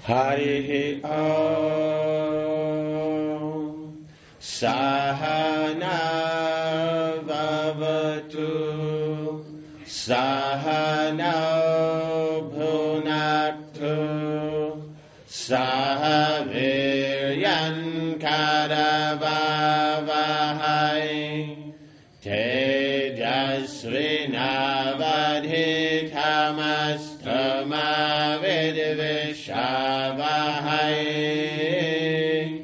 Harihi Om Sahana Vavatu Sahana Bhunaktu Sahaviryan Karavavahai Tejasvinavadhitamastama Vidvishavahai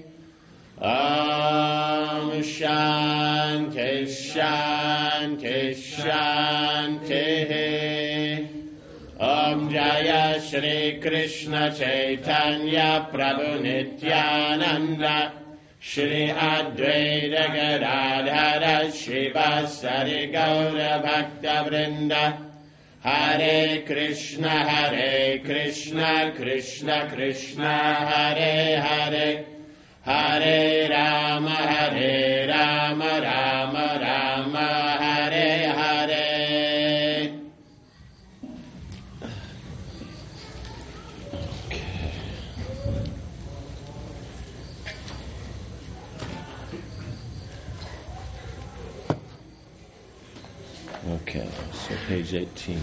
Om Shanti Shanti Shanti Om Jaya Shri Krishna Chaitanya Prabhu Nityananda Shri Advaita Gadadhara Shivasari Gaura Bhakta Vrinda Hare Krishna Krishna Krishna Hare Hare Hare Rama Rama Rama Hare Hare. Okay, so page 18.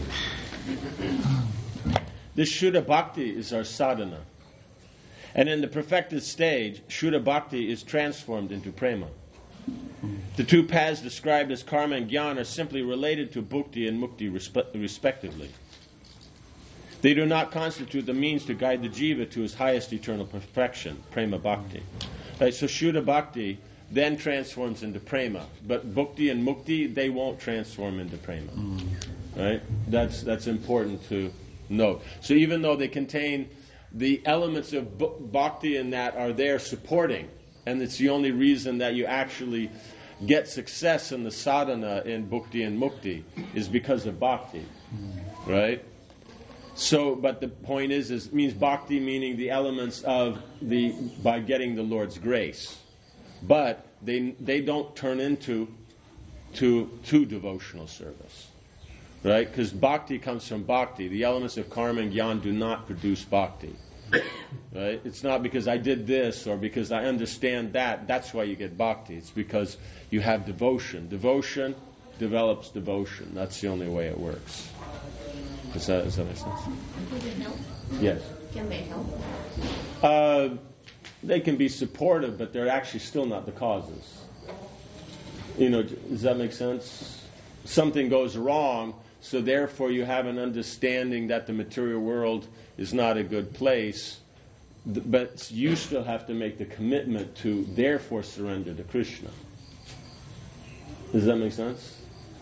This Shuddha Bhakti is our sadhana. And in the perfected stage, Shuddha Bhakti is transformed into prema. The two paths described as karma and jnana are simply related to bhukti and mukti respectively. They do not constitute the means to guide the jiva to his highest eternal perfection, prema bhakti. Right, so Shuddha Bhakti then transforms into prema. But bhukti and mukti, they won't transform into prema. Right? That's important to note. So even though they contain the elements of bhakti in that are there supporting, and it's the only reason that you actually get success in the sadhana in bhukti and mukti is because of bhakti. Right? So, but the point is it means bhakti meaning the elements of by getting the Lord's grace. But they don't turn into devotional service, right? Because bhakti comes from bhakti. The elements of karma and jnana do not produce bhakti, right? It's not because I did this or because I understand that. That's why you get bhakti. It's because you have devotion. Devotion develops devotion. That's the only way it works. Does that make sense? Can they help? Yes. Can they help? They can be supportive, but they're actually still not the causes. Does that make sense? Something goes wrong, so therefore you have an understanding that the material world is not a good place, but you still have to make the commitment to therefore surrender to Krishna. Does that make sense?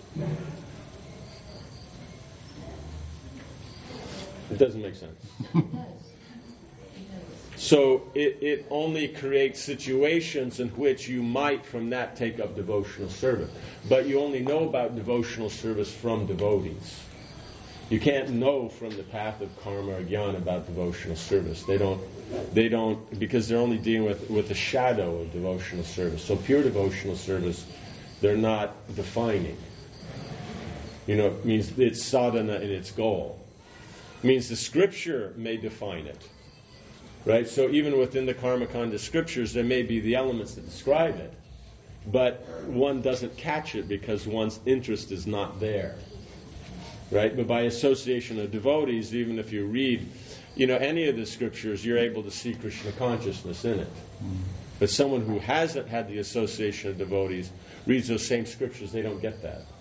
It doesn't make sense. So it only creates situations in which you might from that take up devotional service. But you only know about devotional service from devotees. You can't know from the path of karma or jnana about devotional service. They don't because they're only dealing with the shadow of devotional service. So pure devotional service, they're not defining. It means it's sadhana in its goal. It means the scripture may define it. Right? So even within the Karmakanda scriptures, there may be the elements that describe it, but one doesn't catch it because one's interest is not there. Right? But by association of devotees, even if you read, any of the scriptures, you're able to see Krishna consciousness in it. But someone who hasn't had the association of devotees reads those same scriptures, they don't get that.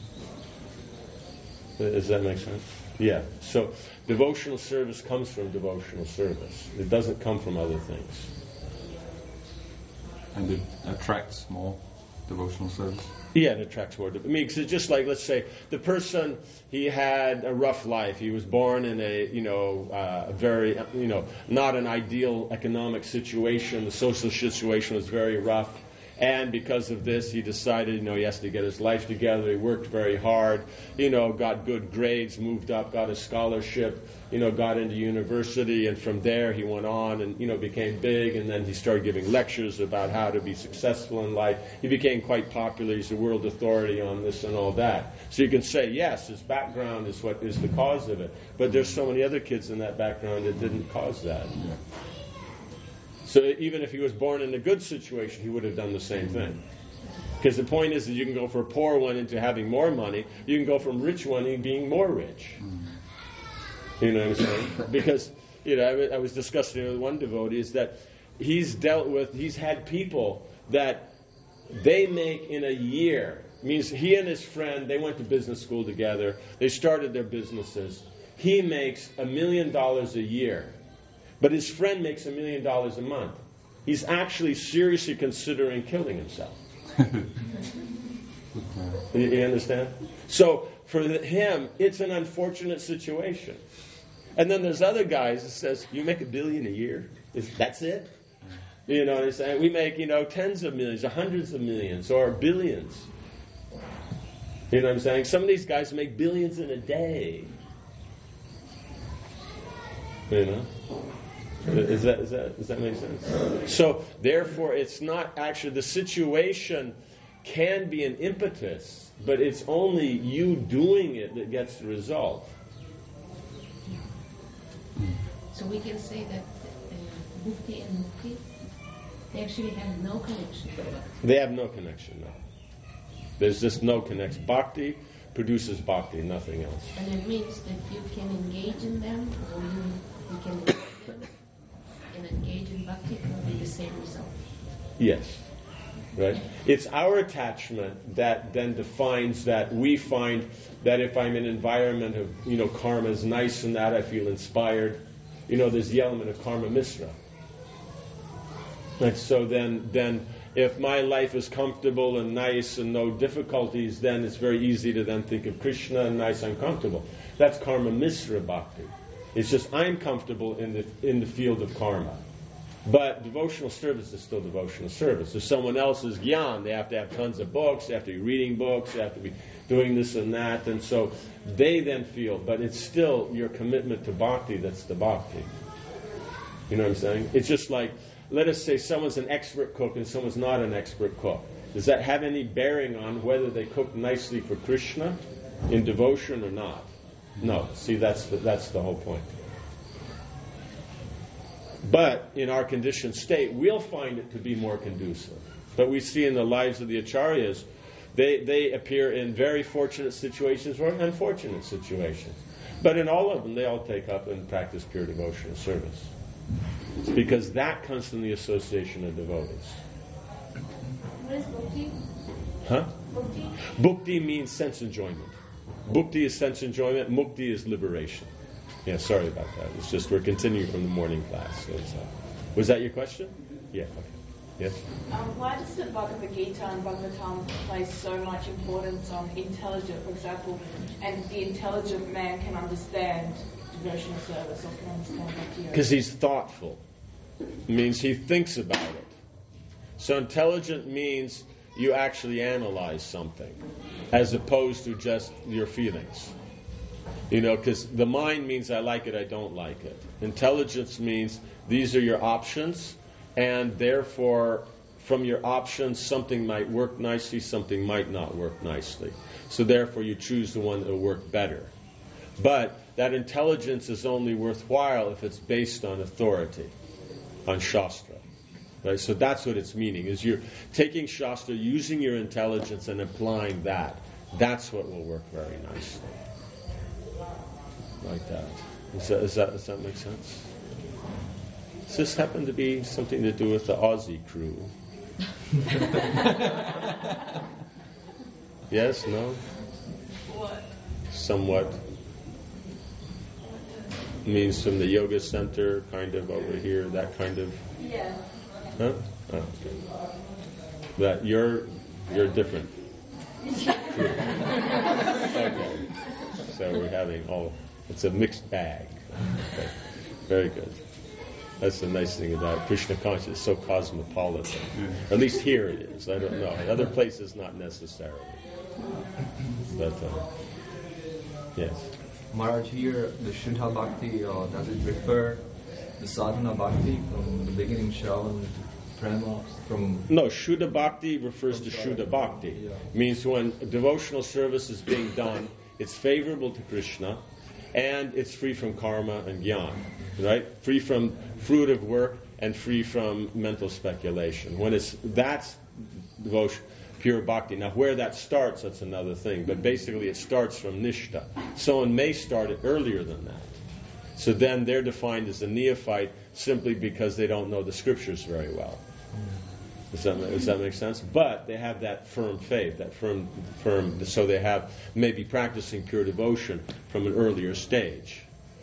Does that make sense? Yeah. So devotional service comes from devotional service. It doesn't come from other things. And it attracts more devotional service? Yeah, it attracts more. Because it's just like, let's say, the person, he had a rough life. He was born in a very, not an ideal economic situation. The social situation was very rough. And because of this, he decided, he has to get his life together. He worked very hard, got good grades, moved up, got a scholarship, got into university, and from there he went on and, became big, and then he started giving lectures about how to be successful in life. He became quite popular. He's a world authority on this and all that. So you can say, yes, his background is what is the cause of it. But there's so many other kids in that background that didn't cause that. So even if he was born in a good situation, he would have done the same thing. Because the point is that you can go from a poor one into having more money. You can go from rich one into being more rich. You know what I'm saying? Because, I was discussing with one devotee is that he's had people that they make in a year. Means he and his friend, they went to business school together. They started their businesses. He makes $1 million a year. But his friend makes $1 million a month. He's actually seriously considering killing himself. You understand? So for him, it's an unfortunate situation. And then there's other guys that says, you make $1 billion a year? That's it? You know what I'm saying? We make, tens of millions, or hundreds of millions, or billions. You know what I'm saying? Some of these guys make billions in a day. Does that make sense? So, therefore, it's not actually, the situation can be an impetus, but it's only you doing it that gets the result. So we can say that Bhukti and Mukti, they actually have no connection. They have no connection, no. There's just no connection. Bhakti produces bhakti, nothing else. And it means that you can engage in them, or you can engage them, and engage in bhakti, it will be the same result. Yes. Right? It's our attachment that then defines that. We find that if I'm in an environment of, karma is nice and that I feel inspired, there's the element of karma misra. And so then if my life is comfortable and nice and no difficulties, then it's very easy to then think of Krishna and nice and comfortable. That's karma misra bhakti. It's just I'm comfortable in the field of karma. But devotional service is still devotional service. If someone else is gyan, they have to have tons of books, they have to be reading books, they have to be doing this and that, and so they then feel, but it's still your commitment to bhakti that's the bhakti. You know what I'm saying? It's just like, let us say someone's an expert cook and someone's not an expert cook. Does that have any bearing on whether they cook nicely for Krishna in devotion or not? No. See, that's the whole point. But in our conditioned state, we'll find it to be more conducive. But we see in the lives of the acharyas, they appear in very fortunate situations or unfortunate situations. But in all of them, they all take up and practice pure devotional service. It's because that comes from the association of devotees. What is bhukti? Huh? Bhukti? Bhukti means sense enjoyment. Bhukti is sense enjoyment. Mukti is liberation. Yeah, sorry about that. It's just we're continuing from the morning class. So was that your question? Yeah. Okay. Yes. Why does the Bhagavad Gita and Bhagavatam place so much importance on intelligent, for example, and the intelligent man can understand devotional service or can understand bhakti? Because he's thoughtful. It means he thinks about it. So intelligent means you actually analyze something, as opposed to just your feelings. Because the mind means I like it, I don't like it. Intelligence means these are your options, and therefore, from your options, something might work nicely, something might not work nicely. So therefore, you choose the one that will work better. But that intelligence is only worthwhile if it's based on authority, on Shastra. Right? So that's what it's meaning, is you're taking Shastra, using your intelligence, and applying that. That's what will work very nicely. Like that. Does that make sense? Does this happen to be something to do with the Aussie crew? Yes? No? What? Somewhat. Means from the yoga center, kind of over here, that kind of. Yeah. Huh? Oh, okay. That you're different. Okay. So we're having it's a mixed bag. Okay. Very good. That's the nice thing about Krishna consciousness. It's so cosmopolitan. Or at least here it is. I don't know. In other places, not necessarily. But, yes. Maharaj, here, the Shuddha Bhakti, does it refer the sadhana bhakti from the beginning, Shravan, to prema? No, Shuddha Bhakti refers to Shuddha Bhakti. Yeah. Means when devotional service is being done, it's favorable to Krishna, and it's free from karma and jnana, right? Free from fruit of work and free from mental speculation. That's devotion, pure bhakti. Now, where that starts, that's another thing. But basically, it starts from nishtha. Someone may start it earlier than that. So then they're defined as a neophyte simply because they don't know the scriptures very well. Does that make sense? But they have that firm faith, that firm. So they have maybe practicing pure devotion from an earlier stage.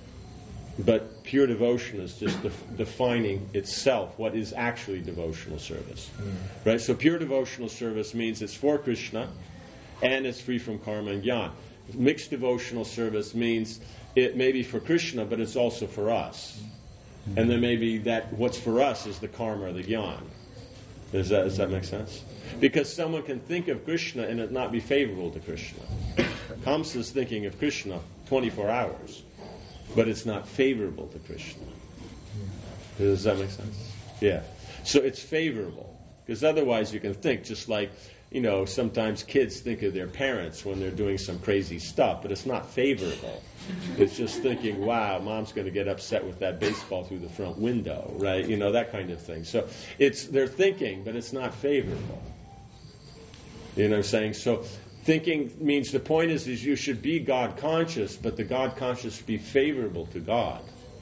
But pure devotion is just defining itself what is actually devotional service, right? So pure devotional service means it's for Krishna, and it's free from karma and jnana. Mixed devotional service means it may be for Krishna, but it's also for us. And then maybe that what's for us is the karma or the jnana. Does that make sense? Because someone can think of Krishna and it not be favorable to Krishna. Kamsa is thinking of Krishna 24 hours, but it's not favorable to Krishna. Does that make sense? Yeah. So it's favorable. Because otherwise you can think just like, sometimes kids think of their parents when they're doing some crazy stuff, but it's not favorable. It's just thinking, wow, mom's going to get upset with that baseball through the front window, right? That kind of thing. So they're thinking, but it's not favorable. You know what I'm saying? So thinking means the point is you should be God conscious, but the God conscious should be favorable to God.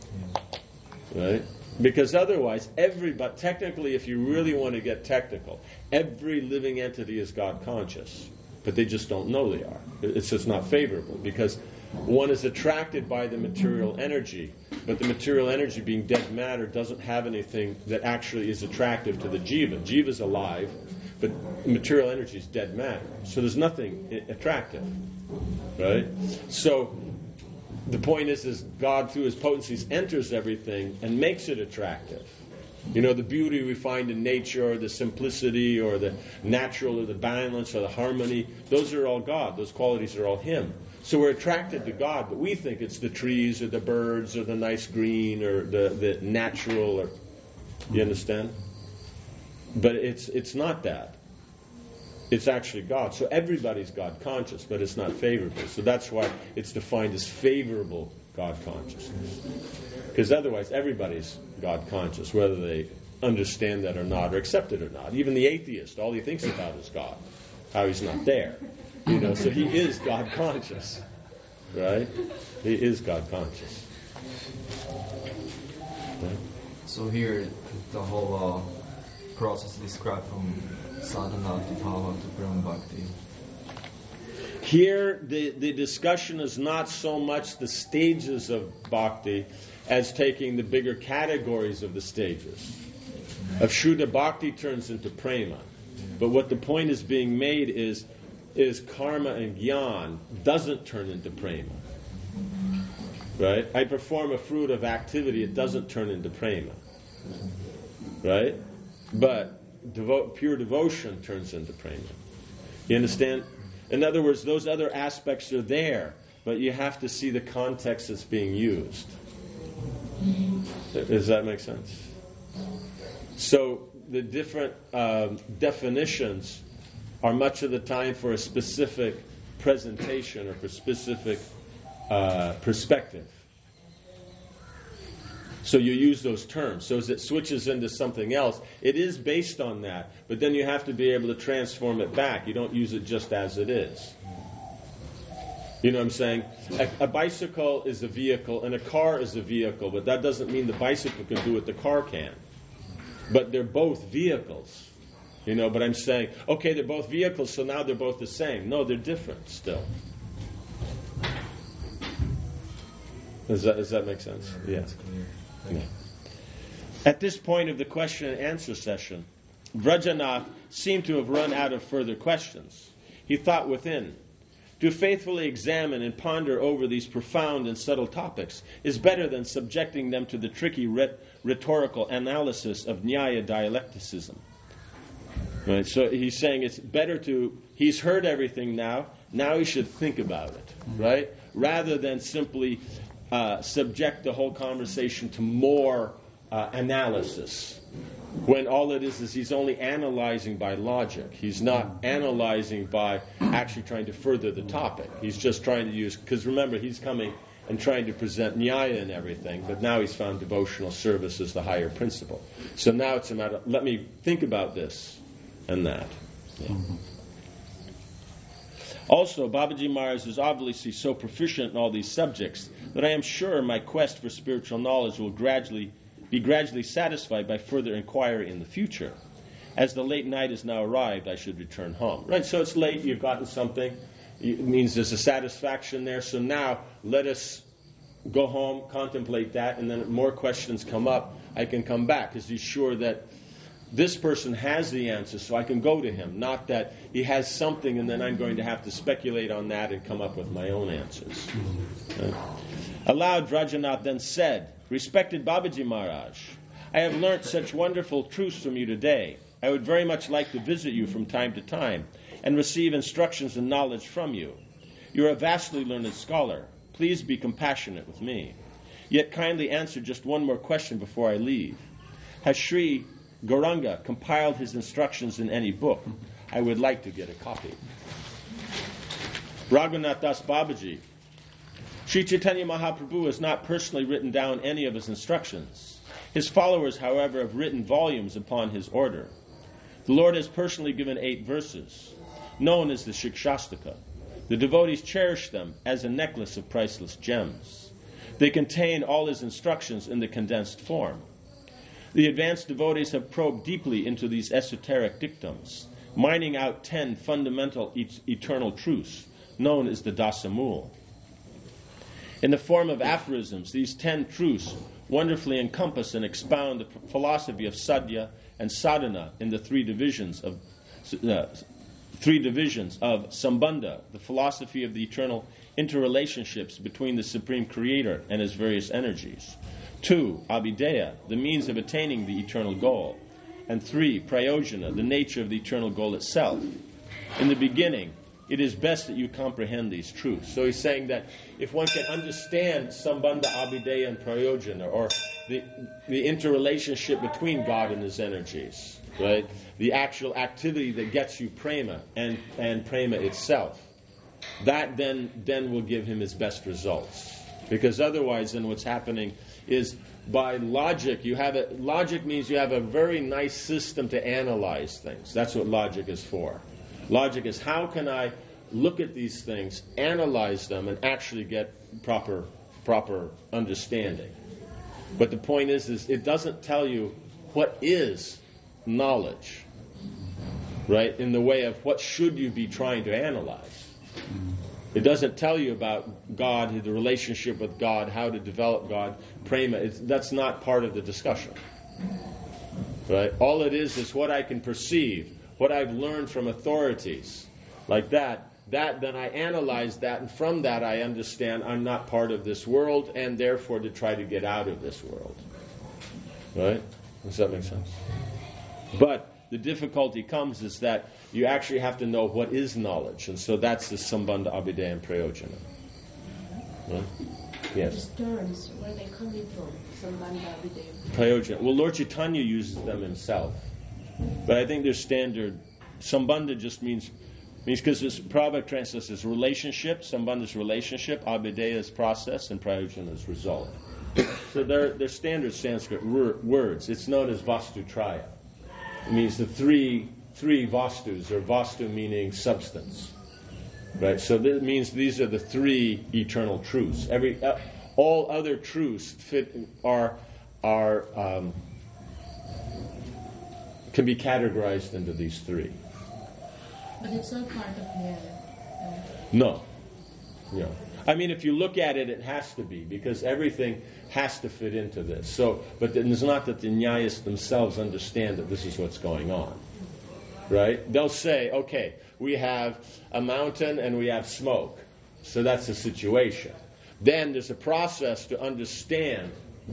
Right? Because otherwise, everybody, technically, if you really want to get technical, every living entity is God conscious, but they just don't know they are. It's just not favorable because one is attracted by the material energy, but the material energy being dead matter doesn't have anything that actually is attractive to the jiva. Jiva's alive, but material energy is dead matter. So there's nothing attractive, right? So the point is God through His potencies enters everything and makes it attractive. The beauty we find in nature, or the simplicity, or the natural, or the balance, or the harmony, those are all God. Those qualities are all Him. So we're attracted to God, but we think it's the trees, or the birds, or the nice green, or the natural, or you understand? But it's not that. It's actually God. So everybody's God conscious, but it's not favorable. So that's why it's defined as favorable God consciousness. Because otherwise everybody's God conscious, whether they understand that or not, or accept it or not. Even the atheist, all he thinks about is God, how He's not there. So he is God conscious. Right? He is God conscious. Right? So here, the whole process described from sadhana to bhava to prema bhakti. Here, the discussion is not so much the stages of bhakti as taking the bigger categories of the stages. Of Shuddha Bhakti turns into prema. But what the point is being made is karma and jnana doesn't turn into prema. Right? I perform a fruit of activity, it doesn't turn into prema. Right? But pure devotion turns into prema. You understand? In other words, those other aspects are there, but you have to see the context that's being used. Does that make sense? So the different definitions are much of the time for a specific presentation or for specific perspective. So you use those terms. So as it switches into something else, it is based on that, but then you have to be able to transform it back. You don't use it just as it is. You know what I'm saying? A bicycle is a vehicle and a car is a vehicle, but that doesn't mean the bicycle can do what the car can. But they're both vehicles. But I'm saying, okay, they're both vehicles, so now they're both the same. No, they're different still. Does that make sense? Yeah. That's clear. Yeah. At this point of the question and answer session, Vrajanath seemed to have run out of further questions. He thought within, To faithfully examine and ponder over these profound and subtle topics is better than subjecting them to the tricky rhetorical analysis of Nyaya dialecticism. Right? So he's saying it's better he's heard everything now he should think about it, right? Rather than simply subject the whole conversation to more analysis. When all it is he's only analyzing by logic. He's not analyzing by actually trying to further the topic. He's just trying to use, because remember, he's coming and trying to present Nyaya and everything, but now he's found devotional service as the higher principle. So now it's a matter of, let me think about this and that. Yeah. Also, Babaji Maharaj is obviously so proficient in all these subjects that I am sure my quest for spiritual knowledge will be gradually satisfied by further inquiry in the future. As the late night has now arrived, I should return home. Right, so it's late, you've gotten something. It means there's a satisfaction there. So now let us go home, contemplate that, and then if more questions come up, I can come back, because he's sure that this person has the answer, so I can go to him. Not that he has something and then I'm going to have to speculate on that and come up with my own answers. Right? Aloud, Rajanath then said, "Respected Babaji Maharaj, I have learnt such wonderful truths from you today. I would very much like to visit you from time to time and receive instructions and knowledge from you. You are a vastly learned scholar. Please be compassionate with me. Yet kindly answer just one more question before I leave. Has Sri Gauranga compiled his instructions in any book? I would like to get a copy." Raghunath Das Babaji, Sri Chaitanya Mahaprabhu has not personally written down any of his instructions. His followers, however, have written volumes upon his order. The Lord has personally given 8 verses, known as the Shikshastaka. The devotees cherish them as a necklace of priceless gems. They contain all his instructions in the condensed form. The advanced devotees have probed deeply into these esoteric dictums, mining out 10 fundamental eternal truths, known as the Dasamul. In the form of aphorisms, these 10 truths wonderfully encompass and expound the philosophy of sadhya and sadhana in the 3 divisions of Sambandha, the philosophy of the eternal interrelationships between the Supreme Creator and his various energies. 2, Abhideya, the means of attaining the eternal goal. And 3, Prayojana, the nature of the eternal goal itself. In the beginning, it is best that you comprehend these truths. So he's saying that if one can understand Sambandha, Abhideya, and Prayojana, or the interrelationship between God and his energies, right? The actual activity that gets you prema and prema itself, that then will give him his best results. Because otherwise, then what's happening is by logic, logic means you have a very nice system to analyze things. That's what logic is for. Logic is, how can I look at these things, analyze them, and actually get proper understanding. But the point is it doesn't tell you what is knowledge, right? In the way of what should you be trying to analyze. It doesn't tell you about God, the relationship with God, how to develop God, prema. That's not part of the discussion, right? All it is what I can perceive, what I've learned from authorities, like that then I analyze that, and from that I understand I'm not part of this world, and therefore to try to get out of this world. Right? Does that make sense? But the difficulty comes is that you actually have to know what is knowledge, and so that's the Sambandha, Abhideya, and Prayojana. Right? Yes? These terms, where are they coming from? Sambandha, Abhideya. Prayojana. Well, Lord Chaitanya uses them himself. But I think they're standard. Sambandha just means because this Prabhupada translates as relationship, Sambandha is relationship, Abhideya is process, and Prayojana is result. So they're standard Sanskrit words. It's known as Vastutraya. It means the three Vastus, or Vastu meaning substance. Right? So that means these are the 3 eternal truths. All other truths can be categorized into these 3. But it's not part of the... No. I mean, if you look at it, it has to be, because everything has to fit into this. So, but it's not that the Nyayas themselves understand that this is what's going on. right? They'll say, okay, we have a mountain and we have smoke. So that's the situation. Then there's a process to understand,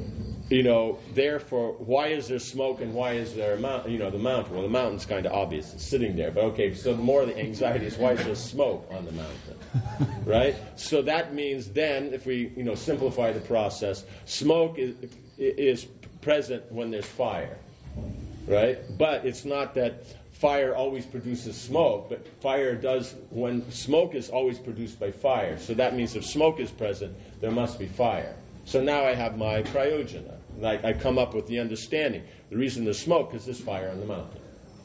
therefore, why is there smoke and why is there the mountain? Well, the mountain's kind of obvious. It's sitting there. But okay, so the more the anxiety is, why is there smoke on the mountain? Right? So that means then, if we, simplify the process, smoke is present when there's fire. Right? But it's not that fire always produces smoke, but when smoke is always produced by fire. So that means if smoke is present, there must be fire. So now I have my prayojana. Like I come up with the understanding. The reason there's smoke is there's fire on the mountain.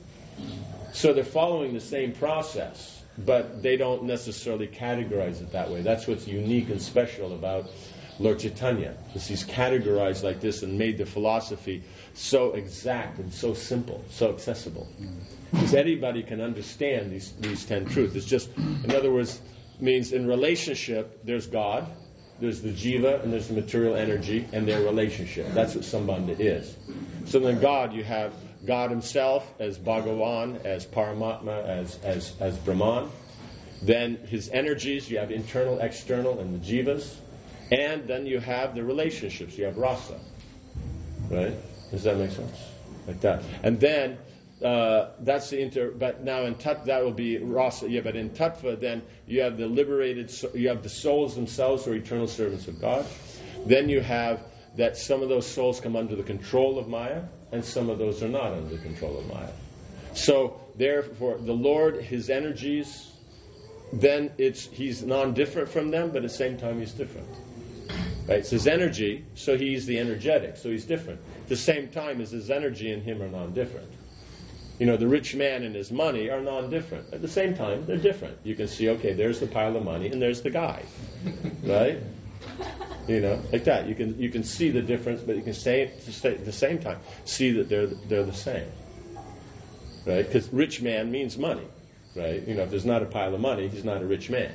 So they're following the same process, but they don't necessarily categorize it that way. That's what's unique and special about Lord Chaitanya, is he's categorized like this and made the philosophy so exact and so simple, so accessible. Because anybody can understand these 10 truths. It's just, in other words, means in relationship, there's God, there's the jiva, and there's the material energy, and their relationship. That's what Sambandha is. So then God, you have God himself as Bhagavan, as Paramatma, as Brahman. Then his energies, you have internal, external, and the jivas. And then you have the relationships. You have rasa. Right? Does that make sense? Like that. And then that's the but now in Tattva that will be rasa. Yeah, but in Tattva then you have the liberated, you have the souls themselves who are eternal servants of God. Then you have that some of those souls come under the control of Maya, and some of those are not under the control of Maya. So therefore the Lord, his energies, then he's non-different from them, but at the same time he's different. Right? It's his energy, so he's the energetic, so he's different. At the same time as his energy and him are non-different. The rich man and his money are non-different. At the same time, they're different. You can see, okay, there's the pile of money and there's the guy. Right? Like that. You can see the difference, but you can at the same time see that they're the same. Right? Because rich man means money. Right? If there's not a pile of money, he's not a rich man.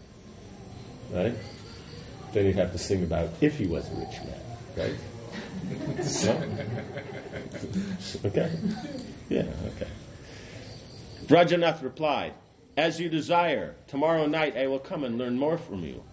Right? Then you'd have to sing about if he was a rich man. Right? No? Okay? Yeah, okay. Vrajanath replied, "As you desire, tomorrow night I will come and learn more from you.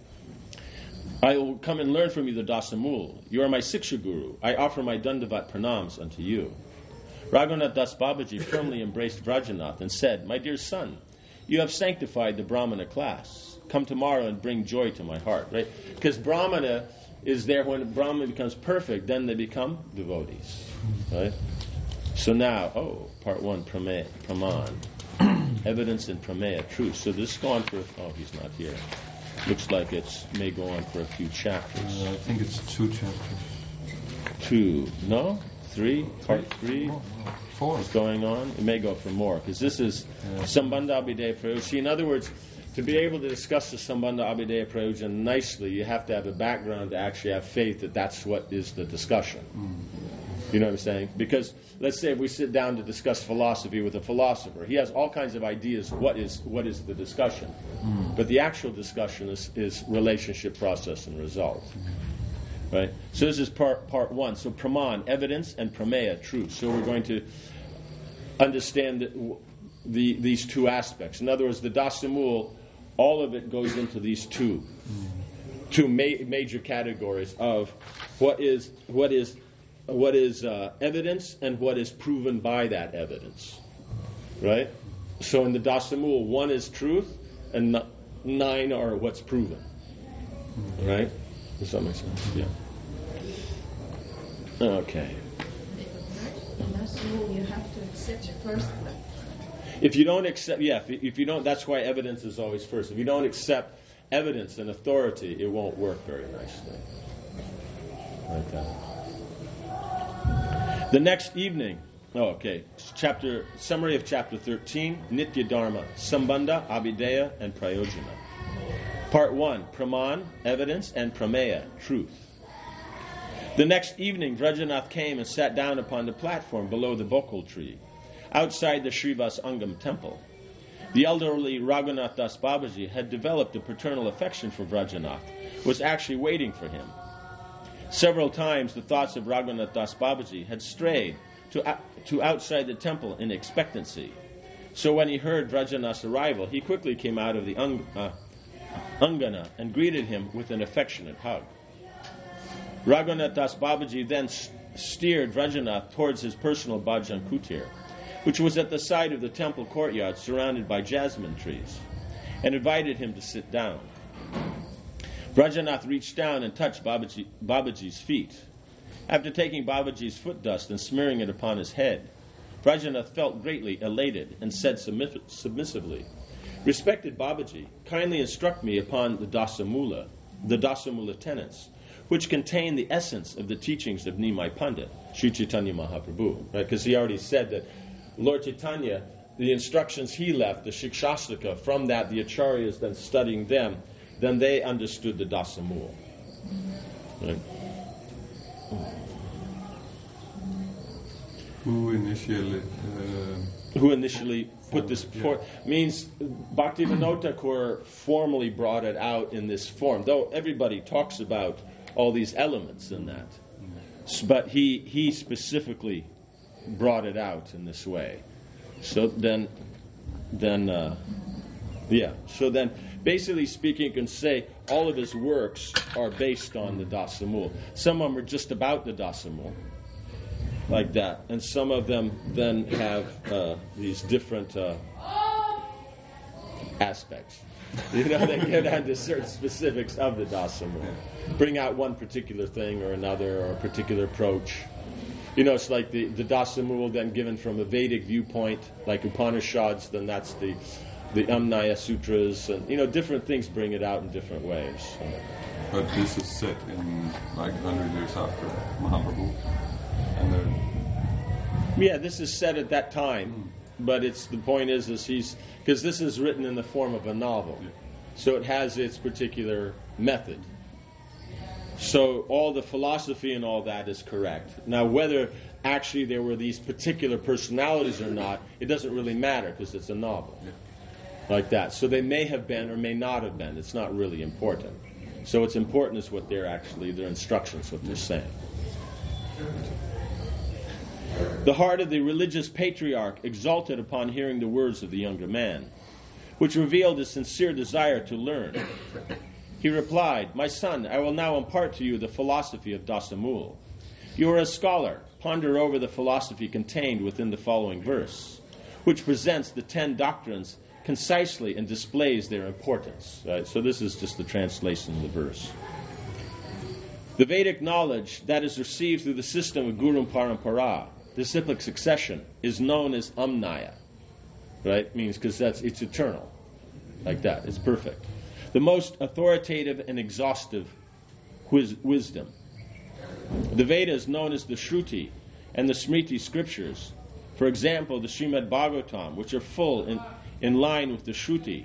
I will come and learn from you the Dasamul. You are my Siksha Guru. I offer my Dandavat pranams unto you." Raghunath Das Babaji firmly embraced Vrajanath and said, "My dear son, you have sanctified the Brahmana class. Come tomorrow and bring joy to my heart." Right? Because Brahmana is there when Brahmana becomes perfect, then they become devotees. Right? So now, part 1, Praman. Evidence in Prameya, truth. So this go on for, he's not here. Looks like may go on for a few chapters. I think it's 2 chapters. 2, no? 3, part 3. 4 is going on. It may go for more, because this is Sambandha Abhideya Prayojan. In other words, to be able to discuss the Sambandha Abhideya Prayojan nicely, you have to have a background to actually have faith that that's what is the discussion. You know what I'm saying? Because let's say if we sit down to discuss philosophy with a philosopher, he has all kinds of ideas. What is the discussion? But the actual discussion is relationship, process, and result. Right? So this is part 1. So Praman, evidence, and Prameya, truth. So we're going to understand these 2 aspects. In other words, the Dasamul, all of it goes into these two major categories of what is evidence and what is proven by that evidence. Right? So in the Dasamul, 1 is truth and 9 are what's proven. Right? Does that make sense? Yeah. Okay. In Dasamul, you have to accept the first one. If you don't accept, if you don't, that's why evidence is always first. If you don't accept evidence and authority, it won't work very nicely. Like that. The next evening, summary of chapter 13, Nitya Dharma, Sambandha, Abhideya, and Prayojana. Part 1, Praman, evidence, and Prameya, truth. The next evening, Vrajanath came and sat down upon the platform below the bokul tree, outside the Srivas Angam temple. The elderly Raghunath Das Babaji had developed a paternal affection for Vrajanath, was actually waiting for him. Several times the thoughts of Raghunath Das Babaji had strayed to outside the temple in expectancy. So when he heard Vrajanath's arrival, he quickly came out of the Angana and greeted him with an affectionate hug. Raghunath Das Babaji then steered Vrajanath towards his personal Bhajan Kutir, which was at the side of the temple courtyard surrounded by jasmine trees, and invited him to sit down. Vrajanath reached down and touched Babaji's feet. After taking Babaji's foot dust and smearing it upon his head, Vrajanath felt greatly elated and said submissively, "Respected Babaji, kindly instruct me upon the Dasamula tenets, which contain the essence of the teachings of Nimai Pandit, Sri Chaitanya Mahaprabhu." Right? Because he already said that Lord Chaitanya, the instructions he left, the Shikshastika, from that the Acharyas then studying them, then they understood the Dasamula. Right? Who initially put this forth means Bhaktivinoda Thakur formally brought it out in this form, though everybody talks about all these elements in that. But he specifically brought it out in this way. So then basically speaking, you can say all of his works are based on the Dasamula. Some of them are just about the Dasamula, like that, and some of them then have these different aspects. They get onto certain specifics of the Dasamula, bring out one particular thing or another, or a particular approach. It's like the Dasamula then given from a Vedic viewpoint, like Upanishads, then that's the Amnaya Sutras, and different things bring it out in different ways. But this is set in like 100 years after Mahaprabhu. Yeah, this is set at that time, but the point is because this is written in the form of a novel, so it has its particular method. So all the philosophy and all that is correct. Now, whether actually there were these particular personalities or not, it doesn't really matter because it's a novel, like that. So they may have been or may not have been. It's not really important. So what's important is what their instructions, what they're saying. The heart of the religious patriarch exulted upon hearing the words of the younger man, which revealed his sincere desire to learn. He replied, "My son, I will now impart to you the philosophy of Dasamula. You are a scholar. Ponder over the philosophy contained within the following verse, which presents the 10 doctrines concisely and displays their importance." Right? So this is just the translation of the verse. The Vedic knowledge that is received through the system of Guru Parampara, disciplic succession, is known as Amnaya. Right? Means because it's eternal. Like that. It's perfect. The most authoritative and exhaustive wisdom. The Veda is known as the Shruti and the Smriti scriptures. For example, the Srimad Bhagavatam, which are fully in line with the Shruti,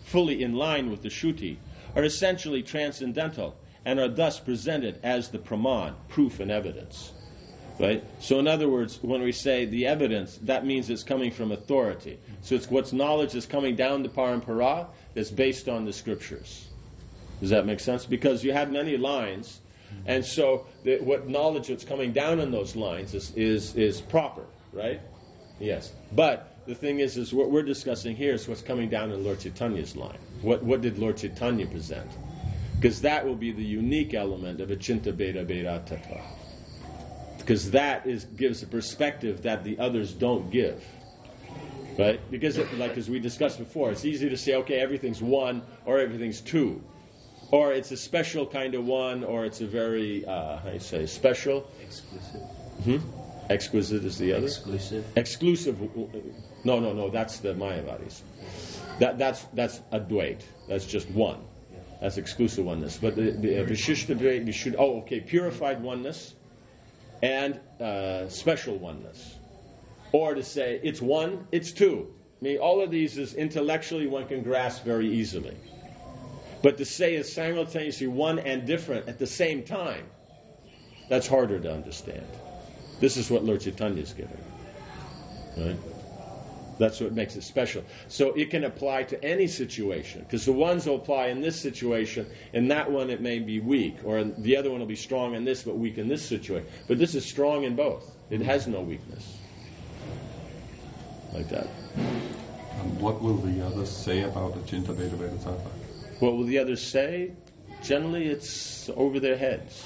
are essentially transcendental and are thus presented as the Praman, proof and evidence. Right? So in other words, when we say the evidence, that means it's coming from authority. So it's what's knowledge is coming down the parampara that's based on the scriptures. Does that make sense? Because you have many lines, and so what knowledge that's coming down in those lines is proper, right? Yes. But the thing is what we're discussing here is what's coming down in Lord Chaitanya's line. What did Lord Chaitanya present? Because that will be the unique element of Achinta Beda Beda Tattva. Because that gives a perspective that the others don't give. Right? Because, as we discussed before, it's easy to say, okay, everything's one or everything's two. Or it's a special kind of one, or it's a very, special? Exclusive. Exquisite is the other? Exclusive. No, that's the Mayavadis. That's Advait. That's just one. That's exclusive oneness. But the Vishishta, purified oneness and special oneness. Or to say it's one, it's two. I mean, all of these is intellectually one can grasp very easily. But to say it's simultaneously one and different at the same time, that's harder to understand. This is what Lord Chaitanya is giving. Right? That's what makes it special. So it can apply to any situation, because the ones will apply in this situation, in that one it may be weak, or the other one will be strong in this but weak in this situation. But this is strong in both. It has no weakness. Like that. And what will the others say about Achinta Veda Vedatattva? What will the others say? Generally, it's over their heads.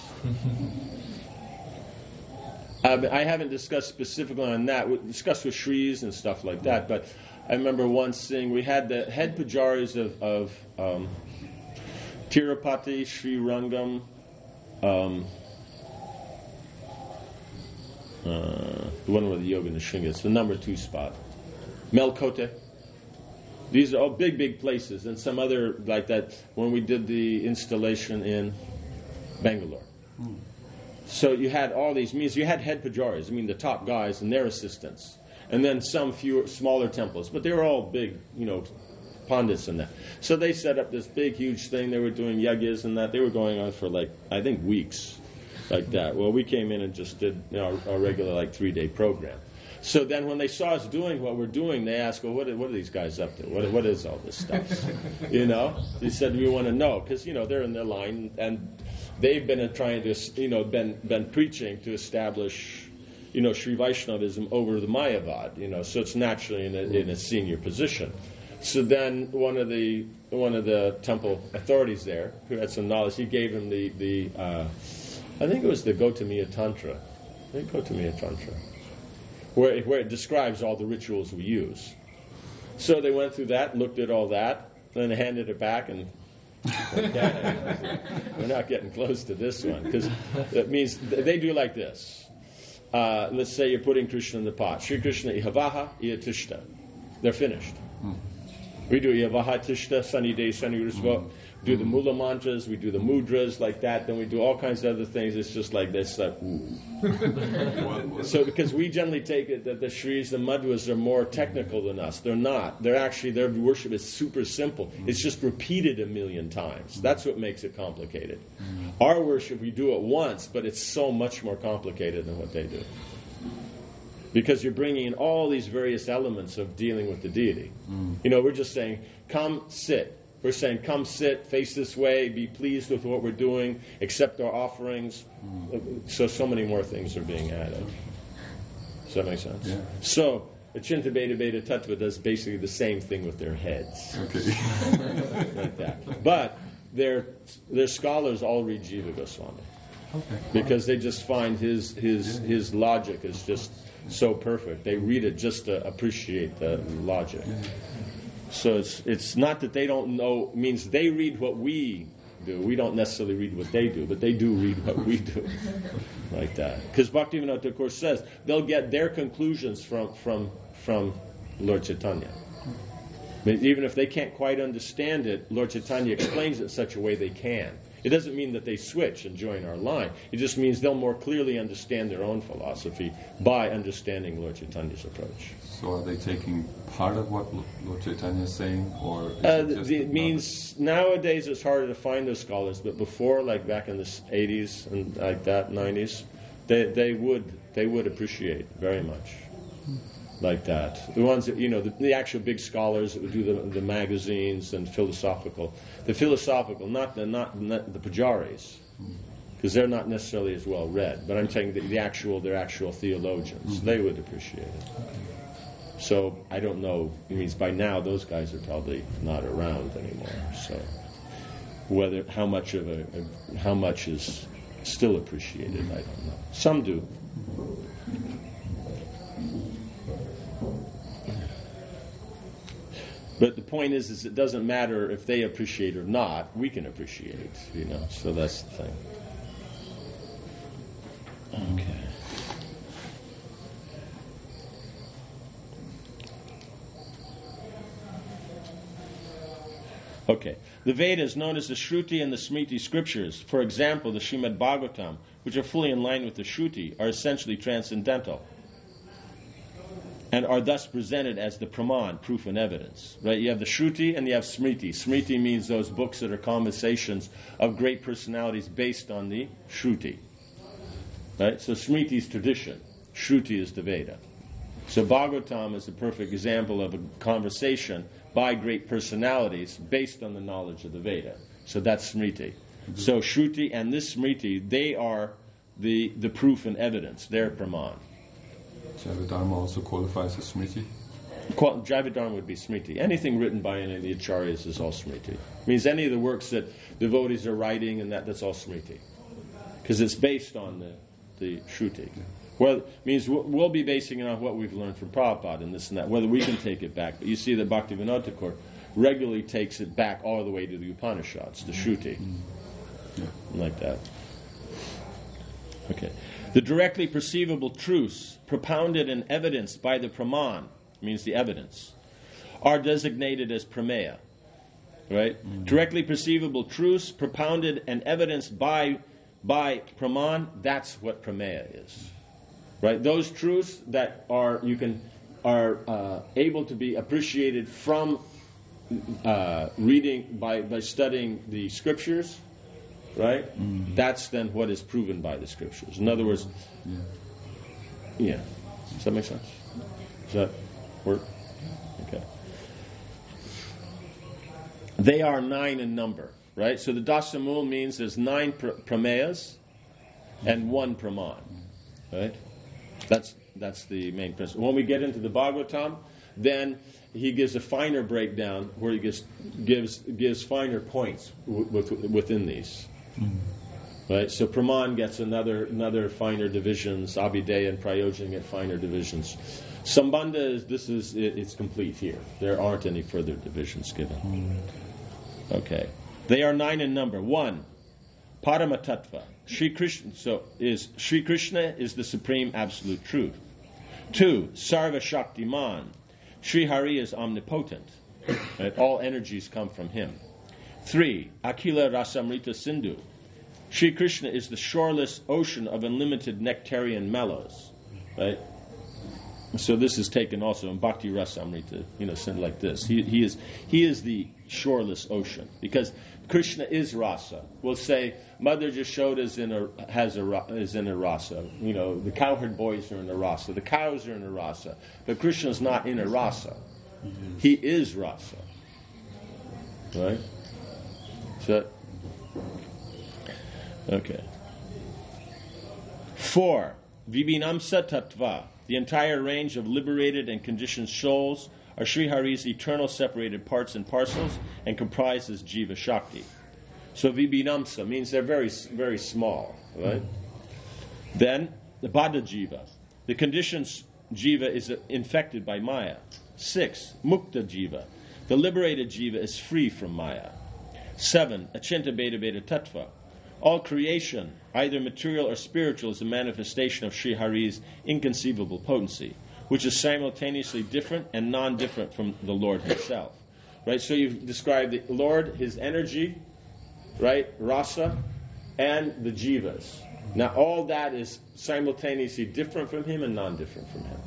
I haven't discussed specifically on that. We discussed with Shris and stuff like that, but I remember once seeing, we had the head pujaris of Tirupati, Sri Rangam, the one where the Yoga Nisringa is, the number 2 spot, Melkote. These are all big, big places, and some other like that when we did the installation in Bangalore. So you had all these meetings. You had head pujaris, the top guys and their assistants, and then some few smaller temples, but they were all big, pandits and that. So they set up this big, huge thing. They were doing yagyas and that. They were going on for I think weeks, like that. Well, we came in and just did our regular 3-day program. So then when they saw us doing what we're doing, they asked, well, what are these guys up to? What is all this stuff? They said, we want to know, because, they're in their line, and they've been trying to, been preaching to establish, Sri Vaishnavism over the Mayavad, so it's naturally in a senior position. So then one of the temple authorities there, who had some knowledge, he gave him the I think it was the Gautamiya Tantra. Where it describes all the rituals we use. So they went through that, looked at all that, then they handed it back, and we're not getting close to this one, because it means they do like this. Let's say you're putting Krishna in the pot. Sri Krishna ihavaha ihatishta. They're finished. We do ihavaha tishta, sunny day, sunny rusva. Do the mula mantras, we do the mudras like that, then we do all kinds of other things. It's just like this, So because we generally take it that the Shris, the Madhvas, are more technical than us. They're not. They're actually, their worship is super simple. It's just repeated 1,000,000 times. That's what makes it complicated. Our worship, we do it once, but it's so much more complicated than what they do. Because you're bringing in all these various elements of dealing with the deity. We're just saying, come sit. We're saying, come sit, face this way, be pleased with what we're doing, accept our offerings. So many more things are being added. Does that make sense? Yeah. So, Achinta Veda Vedatattva does basically the same thing with their heads. Okay. Like that. But their scholars all read Jiva Goswami. Okay. Because they just find his logic is just so perfect. They read it just to appreciate the logic. So it's not that they don't know, means they read what we do. We don't necessarily read what they do, but they do read what we do. Like that. Because Bhaktivinoda Thakur says they'll get their conclusions from Lord Chaitanya. But even if they can't quite understand it, Lord Chaitanya explains it in such a way they can. It doesn't mean that they switch and join our line. It just means they'll more clearly understand their own philosophy by understanding Lord Chaitanya's approach. So are they taking part of what Lord Chaitanya is saying, or it means nowadays it's harder to find those scholars, but before, like back in the 80s and like that, 90s, they would appreciate very much. Like that. The ones that, the actual big scholars that would do the magazines and philosophical. The philosophical, not the pujaris, because they're not necessarily as well read. But I'm saying that their actual theologians, they would appreciate it. So I don't know. It means by now those guys are probably not around anymore. So how much is still appreciated, I don't know. Some do. But the point is it doesn't matter if they appreciate or not. We can appreciate it, So that's the thing. Okay. Okay. The Vedas, known as the Shruti and the Smriti scriptures, for example, the Srimad Bhagavatam, which are fully in line with the Shruti, are essentially transcendental, and are thus presented as the Praman, proof and evidence. Right? You have the Shruti and you have Smriti. Smriti means those books that are conversations of great personalities based on the Shruti. Right? So Smriti is tradition. Shruti is the Veda. So Bhagavatam is a perfect example of a conversation by great personalities based on the knowledge of the Veda. So that's Smriti. So Shruti and this Smriti, they are the proof and evidence. They're Praman. So the Dharma also qualifies as Smriti? Jivadharma would be Smriti. Anything written by any of the Acharyas is all Smriti. It means any of the works that devotees are writing and that's all Smriti. Because it's based on the Shruti. Well, it means we'll be basing it on what we've learned from Prabhupada and this and that, whether we can take it back. But you see that Bhaktivinoda Thakur regularly takes it back all the way to the Upanishads, the Shruti. Like that. Okay. The directly perceivable truths propounded and evidenced by the Praman, means the evidence, are designated as Prameya. Right? Directly perceivable truths propounded and evidenced by Praman, that's what Prameya is. Right? Those truths that are able to be appreciated from reading by studying the scriptures, right? That's then what is proven by the scriptures. In other words, yeah. Does that make sense? Does that work? Okay. They are 9 in number, right? So the Dasamul means there's 9 Prameyas and 1 Praman, right? That's the main principle. When we get into the Bhagavatam, then he gives a finer breakdown where he gives finer points within these. Right? So Praman gets another finer divisions. Abhideya and Prayojana get finer divisions. Sambandha it's complete here. There aren't any further divisions given. Okay. They are 9 in number. 1, Paramatattva. Sri Krishna is the supreme absolute truth. 2, Sarva Shaktiman. Sri Hari is omnipotent. Right? All energies come from him. 3, Akila Rasamrita Sindhu. Sri Krishna is the shoreless ocean of unlimited nectarian mellows. Right? So this is taken also in Bhakti Rasamrita, like this. He is the shoreless ocean because Krishna is rasa. We'll say Mother Jashoda is in a rasa. The cowherd boys are in a rasa. The cows are in a rasa. But Krishna is not in a rasa. He is rasa. Right? So, okay. 4, Vibhinamsa Tattva. The entire range of liberated and conditioned souls are Sri Hari's eternal separated parts and parcels and comprises Jiva Shakti. So Vibhinamsa means they're very, very small, right? Then the Bada Jiva. The conditioned Jiva is infected by Maya. 6, Mukta Jiva. The liberated Jiva is free from Maya. 7, Achinta Beta Beta Tattva. All creation, either material or spiritual, is a manifestation of Sri Hari's inconceivable potency, which is simultaneously different and non-different from the Lord himself. Right? So you've described the Lord, his energy, right, rasa, and the jivas. Now all that is simultaneously different from him and non-different from him.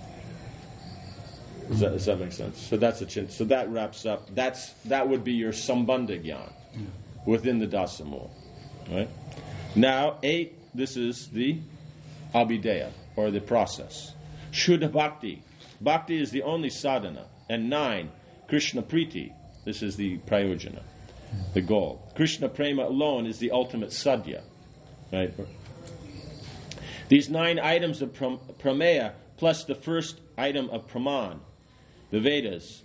Does that make sense? So that's so that wraps up. That would be your Sambandha Gyan within the Dasamul. Right? Now 8. This is the Abhideya or the process. Shuddha Bhakti. Bhakti is the only sadhana. And 9, Krishna Priti. This is the Prayojana, the goal. Krishna Prema alone is the ultimate sadhya. Right? These 9 items of Prameya plus the first item of Praman, the Vedas,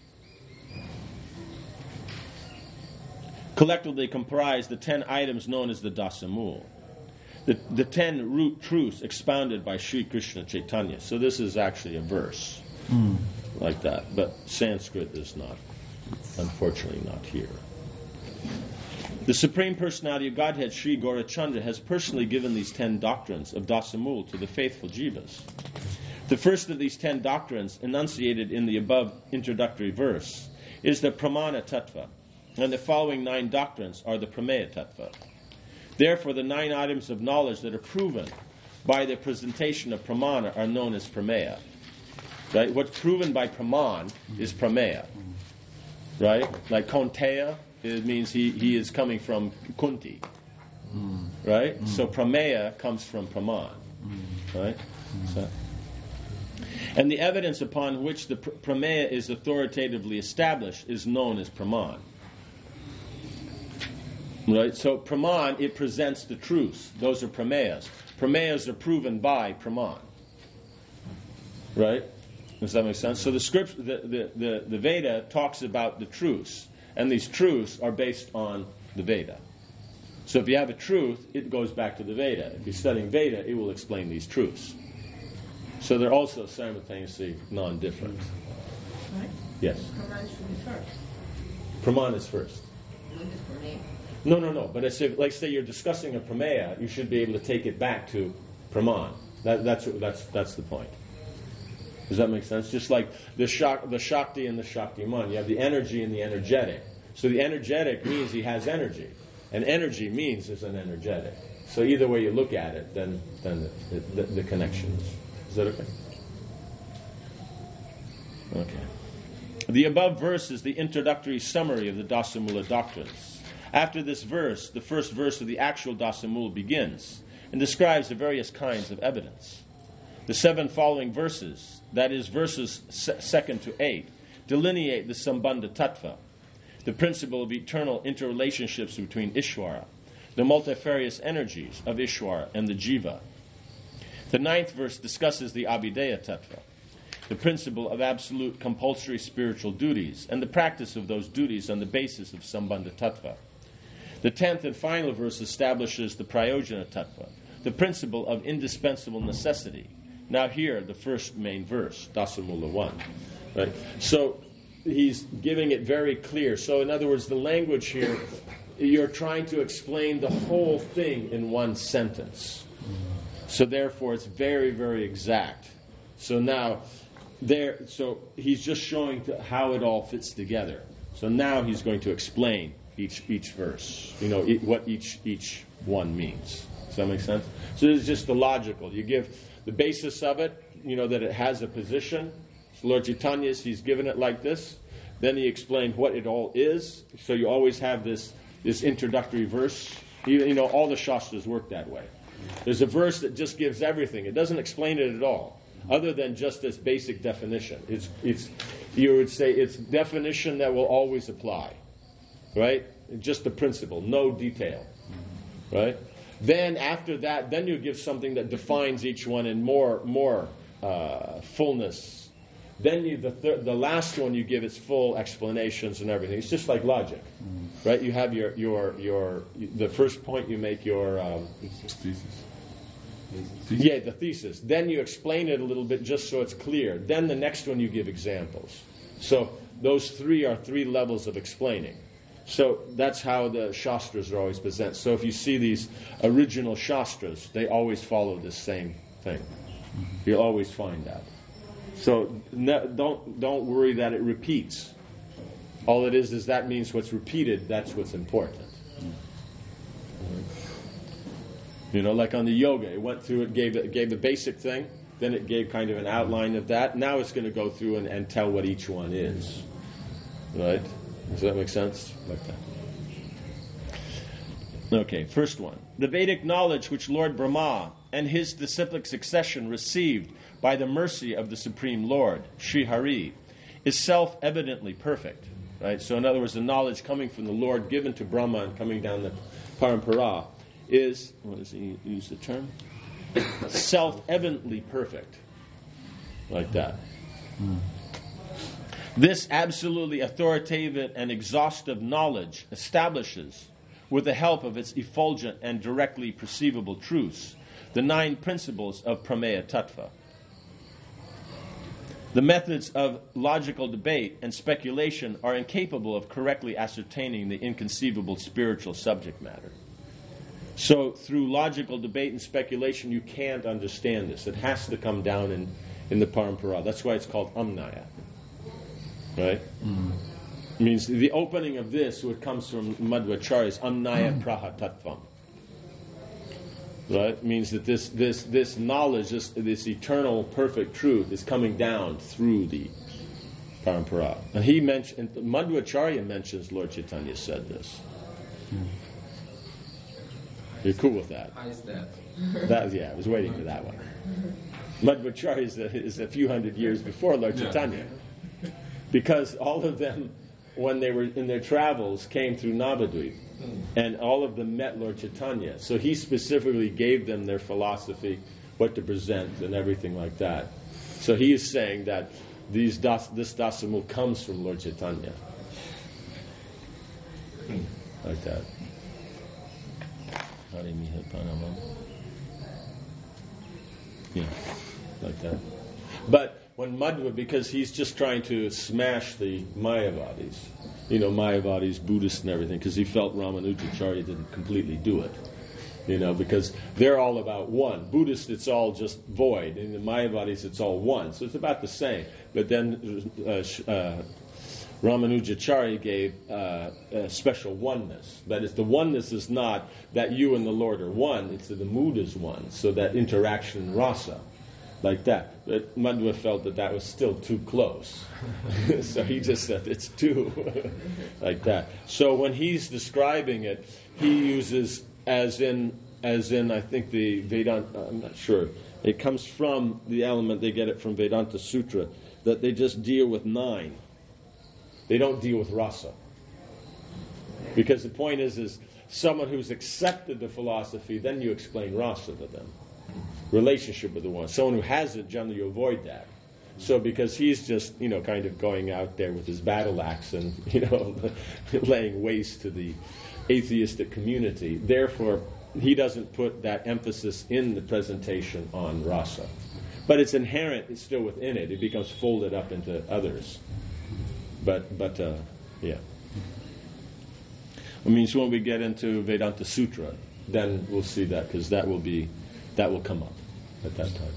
collectively comprise the 10 items known as the Dasamul. The 10 root truths expounded by Sri Krishna Chaitanya. So this is actually a verse like that. But Sanskrit is not, unfortunately, not here. The Supreme Personality of Godhead, Sri Gaurachandra, has personally given these 10 doctrines of Dasamul to the faithful jivas. The first of these 10 doctrines, enunciated in the above introductory verse, is the Pramana Tattva, and the following 9 doctrines are the Prameya Tattva. Therefore, the 9 items of knowledge that are proven by the presentation of Pramana are known as Prameya. Right? What's proven by Praman is Prameya. Right? Like Kaunteya, it means he is coming from Kunti. Right? So Prameya comes from Praman. Right? So, and the evidence upon which the Prameya is authoritatively established is known as Praman. Right? So Praman, it presents the truths. Those are Prameyas. Prameyas are proven by Praman. Right? Does that make sense? So the script, the Veda talks about the truths, and these truths are based on the Veda. So if you have a truth, it goes back to the Veda. If you're studying Veda, it will explain these truths. So they're also simultaneously non-different. Right? Yes. Praman should be first. Praman is first. Not the Pranay. No. But like say you're discussing a Prameya, you should be able to take it back to Praman. That's the point. Does that make sense? Just like the Shakti and the Shaktiman, you have the energy and the energetic. So the energetic means he has energy, and energy means there's an energetic. So either way you look at it, then the connection is that okay? Okay. The above verse is the introductory summary of the Dasamula doctrines. After this verse, the first verse of the actual Dasamula begins and describes the various kinds of evidence. The 7 following verses, that is verses 2 to 8, delineate the Sambandha Tattva, the principle of eternal interrelationships between Ishvara, the multifarious energies of Ishvara and the Jiva. The 9th verse discusses the Abhideya Tattva, the principle of absolute compulsory spiritual duties and the practice of those duties on the basis of Sambandha Tattva. The 10th and final verse establishes the Prayojana Tattva, the principle of indispensable necessity. Now here, the first main verse, Dasamula 1. Right? So he's giving it very clear. So in other words, the language here, you're trying to explain the whole thing in one sentence. So therefore, it's very, very exact. So now, so he's just showing how it all fits together. So now he's going to explain each verse, what each one means. Does that make sense? So this is just the logical. You give the basis of it, that it has a position. So Lord Chaitanya's, he's given it like this. Then he explained what it all is. So you always have this introductory verse. All the Shastras work that way. There's a verse that just gives everything. It doesn't explain it at all, other than just this basic definition. It's you would say it's definition that will always apply, right? Just the principle, no detail, right? Then after that, then you give something that defines each one in more fullness. Then the last one you give its full explanations and everything. It's just like logic, right? You have the first point you make your thesis. Yeah, the thesis. Then you explain it a little bit just so it's clear. Then the next one you give examples. So those 3 are 3 levels of explaining. So that's how the Shastras are always presented. So if you see these original Shastras, they always follow this same thing. You'll always find that. So don't worry that it repeats. All it is that means what's repeated, that's what's important. Like on the yoga, it went through, it gave the basic thing, then it gave kind of an outline of that. Now it's going to go through and tell what each one is. Right? Does that make sense? Like that. Okay, first one. The Vedic knowledge which Lord Brahma and his disciplic succession received by the mercy of the Supreme Lord, Sri Hari, is self-evidently perfect. Right? So in other words, the knowledge coming from the Lord given to Brahma and coming down the parampara is, what does he use the term? Self-evidently perfect. Like that. This absolutely authoritative and exhaustive knowledge establishes, with the help of its effulgent and directly perceivable truths, the 9 principles of Prameya Tattva. The methods of logical debate and speculation are incapable of correctly ascertaining the inconceivable spiritual subject matter. So through logical debate and speculation, you can't understand this. It has to come down in the parampara. That's why it's called Amnaya. Right? It means the opening of this, what comes from Madhvacharya, is Amnaya Praha Tattvam. Right? It means that this knowledge, this eternal perfect truth is coming down through the parampara. And Madhvacharya mentions Lord Chaitanya said this. You're cool with that? How is that? I was waiting for that one. Madhvacharya is a few hundred years before Lord Chaitanya. Because all of them, when they were in their travels, came through Navadvip. And all of them met Lord Chaitanya. So he specifically gave them their philosophy, what to present, and everything like that. So he is saying that this Dasamul comes from Lord Chaitanya. Like that. Yeah, like that. But when Madhva, because he's just trying to smash the Mayavadis, Mayavadis, Buddhists and everything, because he felt Ramanujacharya didn't completely do it. Because they're all about one. Buddhists, it's all just void. In the Mayavadis, it's all one. So it's about the same. But then Ramanujacharya gave a special oneness. That is, the oneness is not that you and the Lord are one, it's that the mood is one. So that interaction, rasa, like that. But Madhva felt that was still too close. So he just said it's two, like that. So when he's describing it, he uses as in I think the Vedanta, I'm not sure. It comes from the element, they get it from Vedanta Sutra, that they just deal with 9. They don't deal with rasa. Because the point is someone who's accepted the philosophy, then you explain rasa to them. Relationship with the one. Someone who hasn't, generally you avoid that. So because he's just, kind of going out there with his battle axe and, laying waste to the atheistic community. Therefore, he doesn't put that emphasis in the presentation on rasa. But it's inherent, it's still within it. It becomes folded up into others. But yeah. I mean, so when we get into Vedanta Sutra, then we'll see that, because that will come up at that time.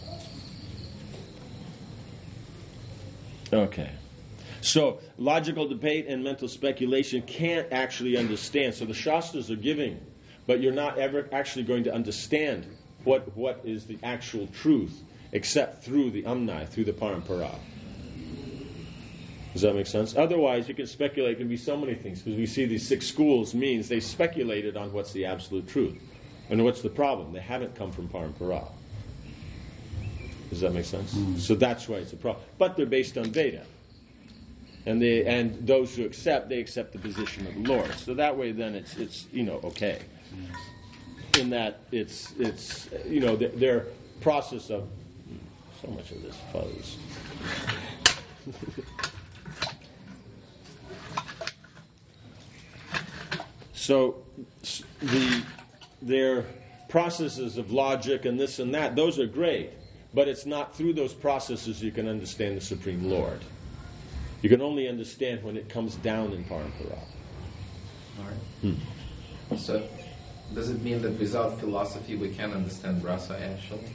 Okay. So, logical debate and mental speculation can't actually understand. So the Shastras are giving, but you're not ever actually going to understand what is the actual truth, except through the Amnai, through the Parampara. Does that make sense? Otherwise, you can speculate. It can be so many things, because we see these 6 schools means they speculated on what's the absolute truth. And what's the problem? They haven't come from Parampara. Does that make sense? So that's why it's a problem. But they're based on Veda. And those who accept, they accept the position of the Lord. So that way then it's okay. In that it's their process of so much of this fuzz. So their processes of logic and this and that, those are great. But it's not through those processes you can understand the Supreme Lord. You can only understand when it comes down in Parampara. All right. So, does it mean that without philosophy we can't understand rasa actually?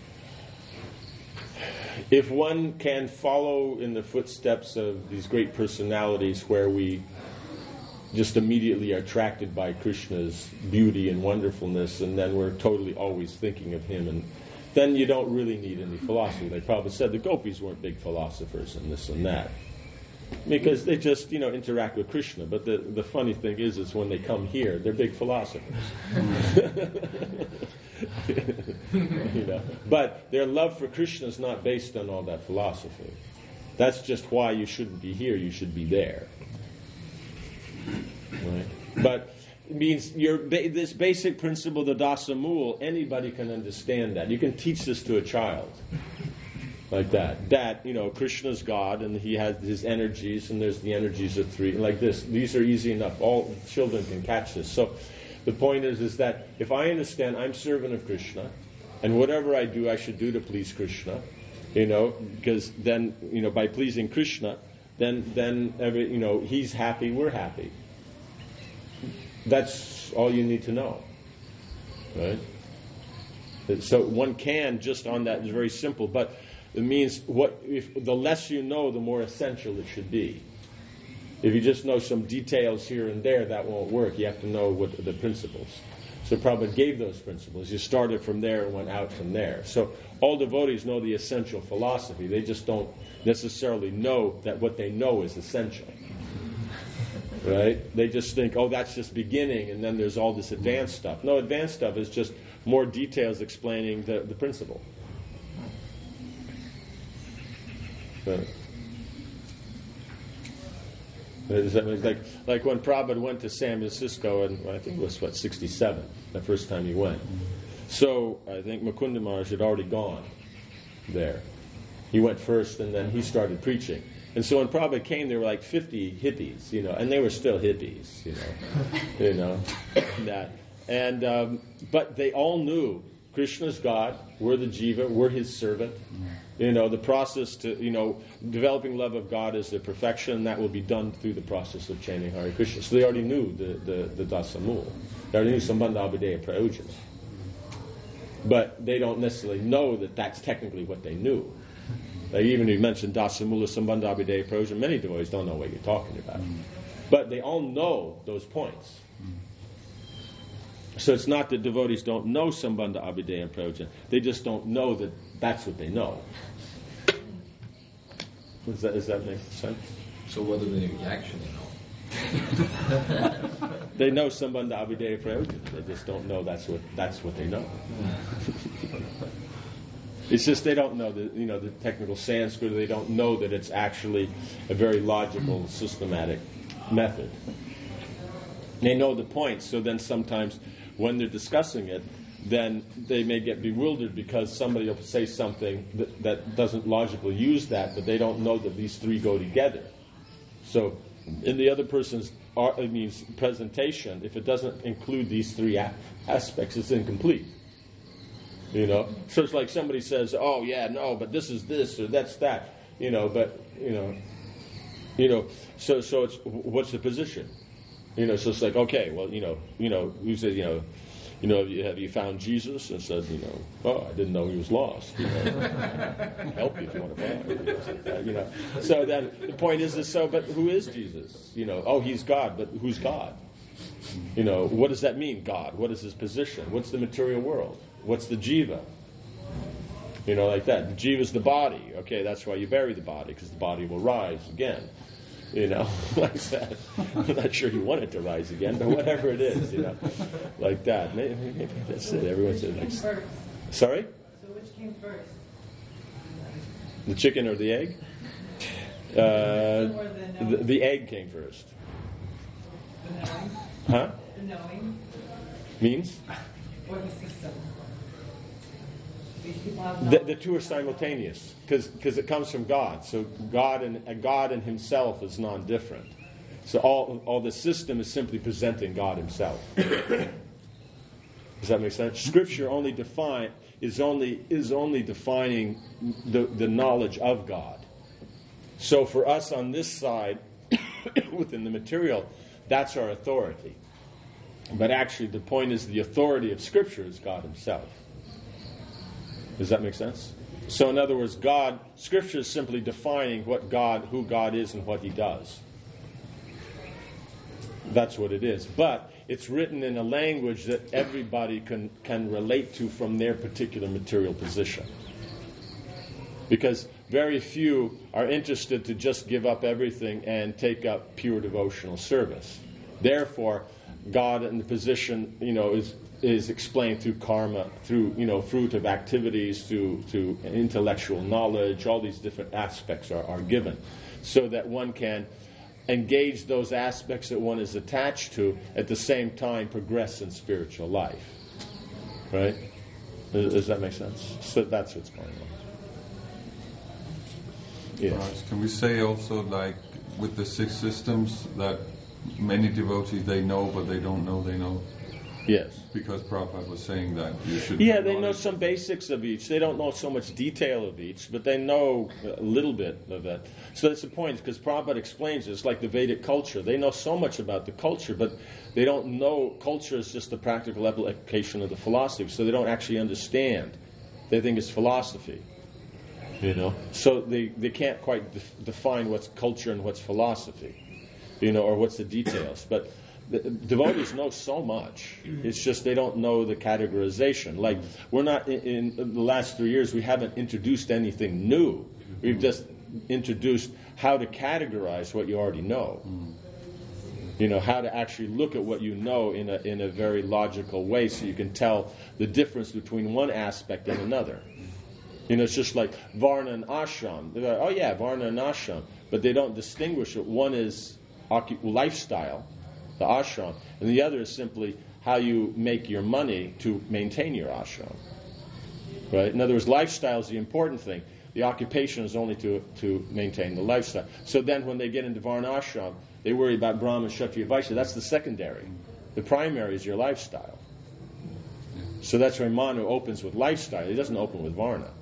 If one can follow in the footsteps of these great personalities where we just immediately are attracted by Krishna's beauty and wonderfulness, and then we're totally always thinking of him, and then you don't really need any philosophy. Like Prabhupada said, the gopis weren't big philosophers and this and that, because they just interact with Krishna. But the funny thing is when they come here, they're big philosophers. But their love for Krishna is not based on all that philosophy. That's just why you shouldn't be here. You should be there. Right? But it means this basic principle, the Dasa Mul, anybody can understand that. You can teach this to a child. Like that. That, Krishna's God, and he has his energies, and there's the energies of 3. Like this. These are easy enough. All children can catch this. So the point is that if I understand I'm servant of Krishna, and whatever I do, I should do to please Krishna, because then, by pleasing Krishna, then he's happy, we're happy. That's all you need to know. Right? So one can, just on that, it's very simple, but it means if the less you know, the more essential it should be. If you just know some details here and there, that won't work. You have to know what the principles. So Prabhupada gave those principles. You started from there and went out from there. So all devotees know the essential philosophy. They just don't necessarily know that what they know is essential. Right? They just think, that's just beginning, and then there's all this advanced stuff. No, advanced stuff is just more details explaining the principle. Right. Like when Prabhupada went to San Francisco, and I think it was 67, the first time he went. So I think Mukunda Maharaj had already gone there. He went first, and then he started preaching. And so when Prabhupada came, there were like 50 hippies, and they were still hippies, that. And but they all knew Krishna's God, we're the jiva, we're his servant. The process to, developing love of God is the perfection, that will be done through the process of chanting Hare Krishna. So they already knew the Dasamul. They already knew Sambandha Abhideya Prayojana. But they don't necessarily know that that's technically what they knew. Like even if you mentioned Dasamula Sambandha Abhideya Prayojana, many devotees don't know what you're talking about. But they all know those points. So it's not that devotees don't know Sambandha Abhideya and Prayojana. They just don't know that that's what they know. Does that make sense? So what do they actually know? They know Sambandha Abhideya Prayojana. They just don't know that's what they know. It's just they don't know the technical Sanskrit. They don't know that it's actually a very logical, systematic method. They know the points, so then sometimes when they're discussing it, then they may get bewildered because somebody will say something that doesn't logically use that, but they don't know that these three go together. So in the other person's presentation, if it doesn't include these three aspects, it's incomplete. So it's like somebody says, "Oh yeah, no, but this is this or that's that." So it's what's the position? So it's like, okay, well, you said, have you found Jesus? And said, oh, I didn't know he was lost. Help you if you want to find him. So then the point is but who is Jesus? Oh, he's God, but who's God? What does that mean, God? What is his position? What's the material world? What's the jiva? Like that. The jiva is the body. Okay, that's why you bury the body, because the body will rise again. Like that. I'm not sure you want it to rise again, but whatever it is, like that. Maybe that's it. Everyone said, like, sorry? So which came first? The chicken or the egg? The egg came first. The knowing? Huh? The knowing? Means? Or the system? These people have The two are simultaneous because it comes from God. So God and Himself is non-different. So all the system is simply presenting God Himself. Does that make sense? Scripture is only defining the knowledge of God. So for us on this side, within the material, that's our authority. But actually, the point is the authority of Scripture is God Himself. Does that make sense? So in other words, Scripture is simply defining who God is and what He does. That's what it is. But it's written in a language that everybody can relate to from their particular material position. Because very few are interested to just give up everything and take up pure devotional service. Therefore, God in the position, is explained through karma, through, fruit of activities, through intellectual knowledge. All these different aspects are given, so that one can engage those aspects that one is attached to, at the same time progress in spiritual life. Right? Does that make sense? So that's what's going on. Yes. Right. Can we say also, like with the six systems, that many devotees they know, but they don't know they know? Yes. Because Prabhupada was saying that you should... Yeah, they know some basics of each. They don't know so much detail of each, but they know a little bit of it. So that's the point, because Prabhupada explains it's like the Vedic culture. They know so much about the culture, but they don't know culture is just the practical application of the philosophy, so they don't actually understand. They think it's philosophy. So they can't quite define what's culture and what's philosophy, or what's the details. But the devotees know so much. It's just they don't know the categorization. Like, we're not, in the last 3 years, we haven't introduced anything new. We've just introduced how to categorize what you already know. How to actually look at what you know in a very logical way, so you can tell the difference between one aspect and another. It's just like Varna and Ashram. They're like, oh yeah, Varna and Ashram. But they don't distinguish it. One is lifestyle, the ashram, and the other is simply how you make your money to maintain your ashram. Right? In other words, lifestyle is the important thing. The occupation is only to maintain the lifestyle. So then when they get into Varnashram, they worry about Brahma, Kshatriya, Vaishya. That's the secondary. The primary is your lifestyle. So that's why Manu opens with lifestyle. He doesn't open with Varna.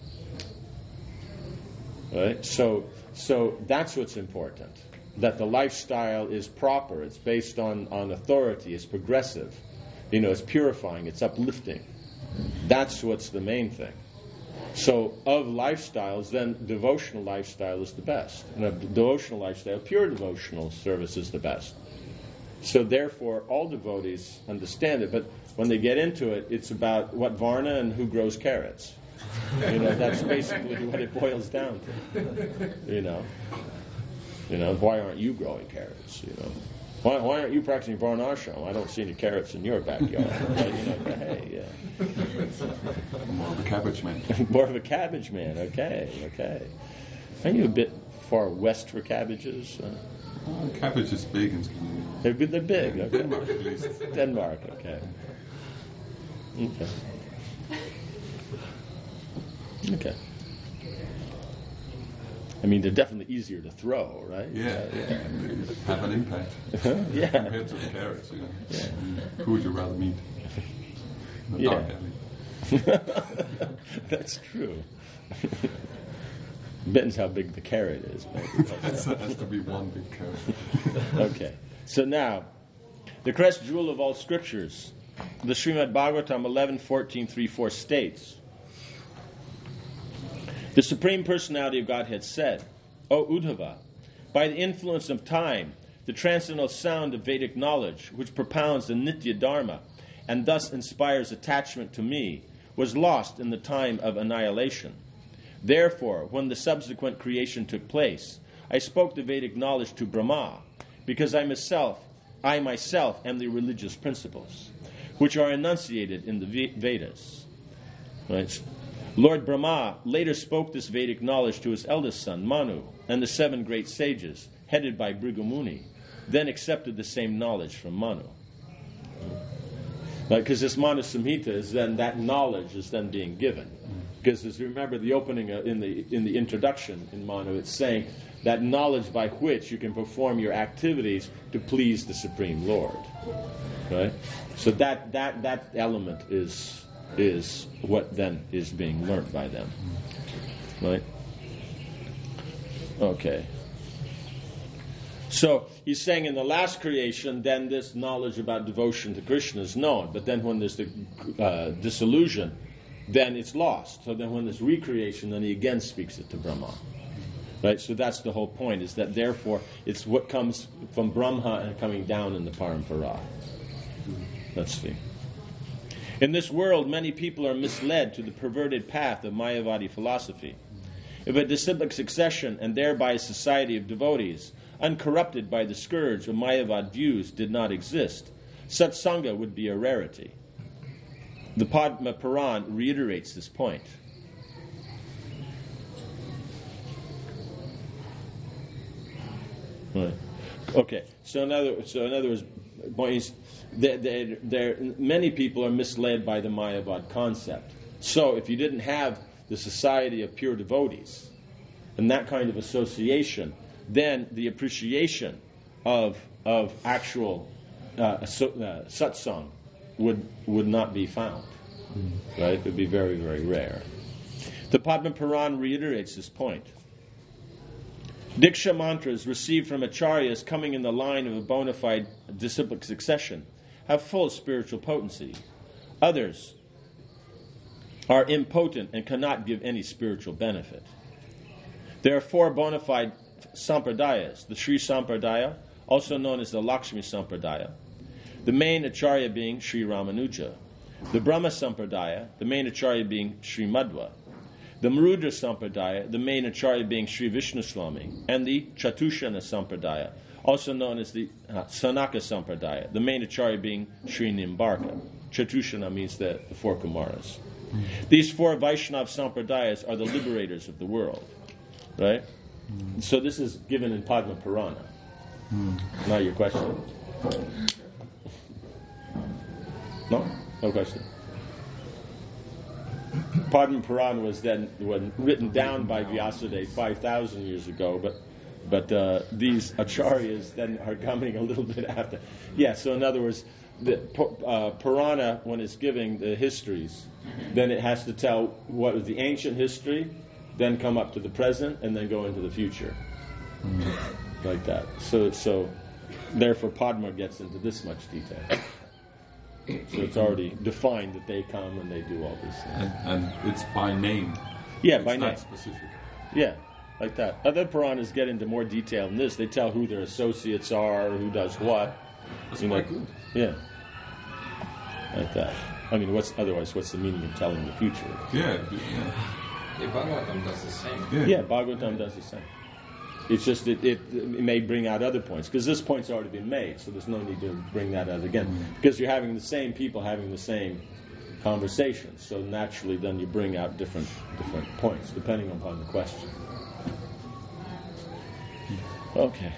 Right? So that's what's important. That the lifestyle is proper. It's based on authority. It's progressive. It's purifying. It's uplifting. That's what's the main thing. So of lifestyles, then devotional lifestyle is the best. And a devotional lifestyle, pure devotional service is the best. So therefore, all devotees understand it. But when they get into it, it's about what Varna and who grows carrots. That's basically what it boils down to. Why aren't you growing carrots? Why aren't you practicing Varnashram? I don't see any carrots in your backyard. Hey, yeah. More of a cabbage man. More of a cabbage man. Okay. Aren't you a bit far west for cabbages? Cabbage is big in Scandinavia. They're big. Okay. Denmark, at least. Denmark. Okay. I mean, they're definitely easier to throw, right? Yeah. They have an impact. Yeah. Compared to the carrots, Yeah. Who would you rather meet? In the dark alley. That's true. Depends how big the carrot is, maybe. It has to be one big carrot. Okay. So now, the crest jewel of all scriptures, the Srimad Bhagavatam 11:14-3-4 states, the Supreme Personality of Godhead said, O Uddhava, by the influence of time, the transcendental sound of Vedic knowledge, which propounds the Nitya Dharma, and thus inspires attachment to me, was lost in the time of annihilation. Therefore, when the subsequent creation took place, I spoke the Vedic knowledge to Brahma, because I myself am the religious principles, which are enunciated in the Vedas. Right? Lord Brahma later spoke this Vedic knowledge to his eldest son, Manu, and the 7 great sages, headed by Bhrigu, then accepted the same knowledge from Manu. Because this Manu Samhita is then, that knowledge is then being given. Because as you remember the opening in the introduction in Manu, it's saying that knowledge by which you can perform your activities to please the Supreme Lord. Right? So that element is what then is being learnt by them. Right? Okay. So he's saying in the last creation, then this knowledge about devotion to Krishna is known. But then when there's the dissolution, then it's lost. So then when there's recreation, then he again speaks it to Brahma. Right? So that's the whole point, is that therefore it's what comes from Brahma and coming down in the parampara. Let's see. In this world, many people are misled to the perverted path of Mayavadi philosophy. If a disciplic succession and thereby a society of devotees, uncorrupted by the scourge of Mayavad views, did not exist, satsanga would be a rarity. The Padma Puran reiterates this point. Right. Okay. So in other words, many people are misled by the Mayavad concept. So if you didn't have the society of pure devotees and that kind of association, then the appreciation of actual satsang would not be found. Right? It would be very, very rare. The Padma Puran reiterates this point. Diksha mantras received from acharyas coming in the line of a bona fide disciplic succession have full spiritual potency. Others are impotent and cannot give any spiritual benefit. There are 4 bona fide sampradayas: the Sri Sampradaya, also known as the Lakshmi Sampradaya, the main acharya being Sri Ramanuja, the Brahma Sampradaya, the main acharya being Sri Madhva, the Marudra Sampradaya, the main acharya being Sri Vishnu Swami, and the Chatushana Sampradaya, also known as the Sanaka Sampradaya, the main acharya being Sri Nimbarka. Chatushana means the 4 Kumaras. These 4 Vaishnav Sampradayas are the liberators of the world. Right? So this is given in Padma Purana. Now your question. No? No question. Padma Purana was written down by Vyasadeva 5,000 years ago, but these acharyas then are coming a little bit after. Yeah, so in other words, the Purana, when it's giving the histories, then it has to tell what was the ancient history, then come up to the present, and then go into the future. Like that. So therefore Padma gets into this much detail. So it's already defined that they come and they do all these things. And it's by name. Yeah, It's by name. not specific. Yeah, like that. Other Puranas get into more detail than this. They tell who their associates are, who does what. That's You know, quite good. yeah. Like that. I mean, what's the meaning of telling the future? Yeah. The Bhagavatam does the same. Yeah, Bhagavatam does the same. It's just it may bring out other points, because this point's already been made, so there's no need to bring that out again. Because you're having the same people having the same conversations, so naturally then you bring out different points, depending upon the question. Okay.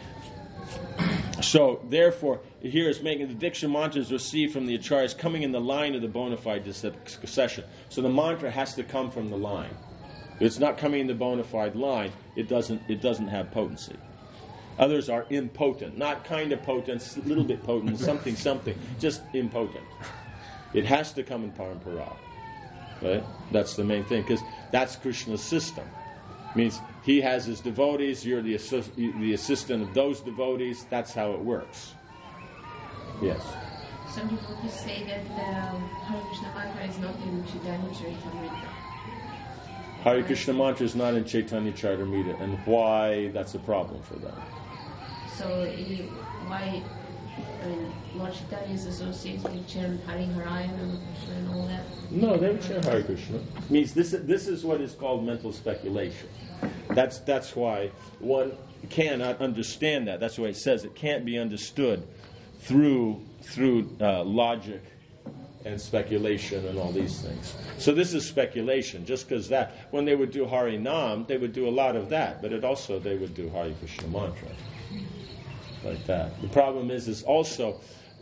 So, therefore, here is making the Diksha mantras received from the acharyas coming in the line of the bona fide succession. So the mantra has to come from the line. If it's not coming in the bona fide line, it doesn't have potency. Others are impotent, not kind of potent, a little bit potent, something, just impotent. It has to come in parampara. Right? That's the main thing, because that's Krishna's system. It means he has his devotees, you're the assistant of those devotees, that's how it works. Yes. Some devotees say that Hare Krishna mantra is not in Chaitanya Charitamrita. Hare Krishna mantra is not in Chaitanya Charitamrita, and why that's a problem for them. So why, Lord Chaitanya's associates will chant Hare Haraya and Krishna and all that? No, they would chant Hare Krishna. It means this is what is called mental speculation. That's why one cannot understand that. That's why it says it can't be understood through logic and speculation and all these things. So this is speculation, just because that when they would do Hari Nam, they would do a lot of that, but they would do Hare Krishna mantra. Like that. The problem is also,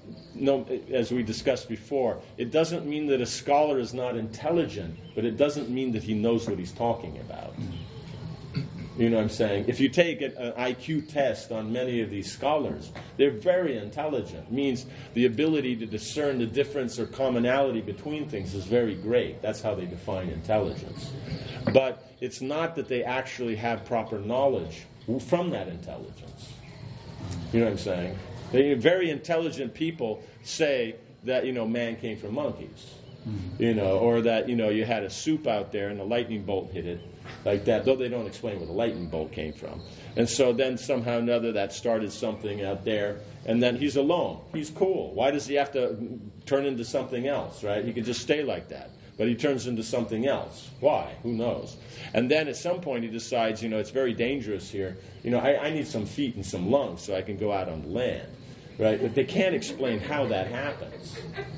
as we discussed before, it doesn't mean that a scholar is not intelligent, but it doesn't mean that he knows what he's talking about. You know what I'm saying? If you take an IQ test on many of these scholars, they're very intelligent. It means the ability to discern the difference or commonality between things is very great. That's how they define intelligence. But it's not that they actually have proper knowledge from that intelligence. You know what I'm saying? Very intelligent people say that, man came from monkeys. Or that, you had a soup out there and a lightning bolt hit it. Like that, though they don't explain where the lightning bolt came from. And so then somehow or another that started something out there, and then he's alone. He's cool. Why does he have to turn into something else, right? He could just stay like that. But he turns into something else. Why? Who knows? And then at some point he decides, it's very dangerous here. I need some feet and some lungs so I can go out on the land. Right? But they can't explain how that happens.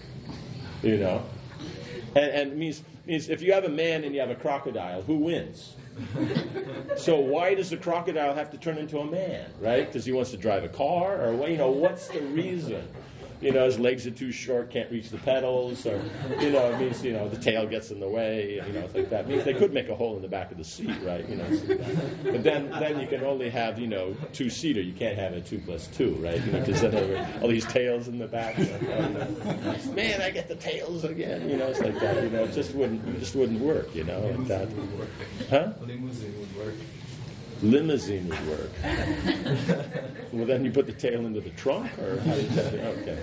And it means if you have a man and you have a crocodile, who wins? So why does the crocodile have to turn into a man, right? Because he wants to drive a car? Or, what's the reason? His legs are too short, can't reach the pedals, or, it means, the tail gets in the way, it's like that. It means they could make a hole in the back of the seat, right? But then you can only have, two-seater. You can't have a 2 + 2, right? Because then there are all these tails in the back. Man, I get the tails again, it's like that, it just wouldn't work, like that. Huh? Limousine would work. Limousine would work. Well, then you put the tail into the trunk, or how do you do it? Okay.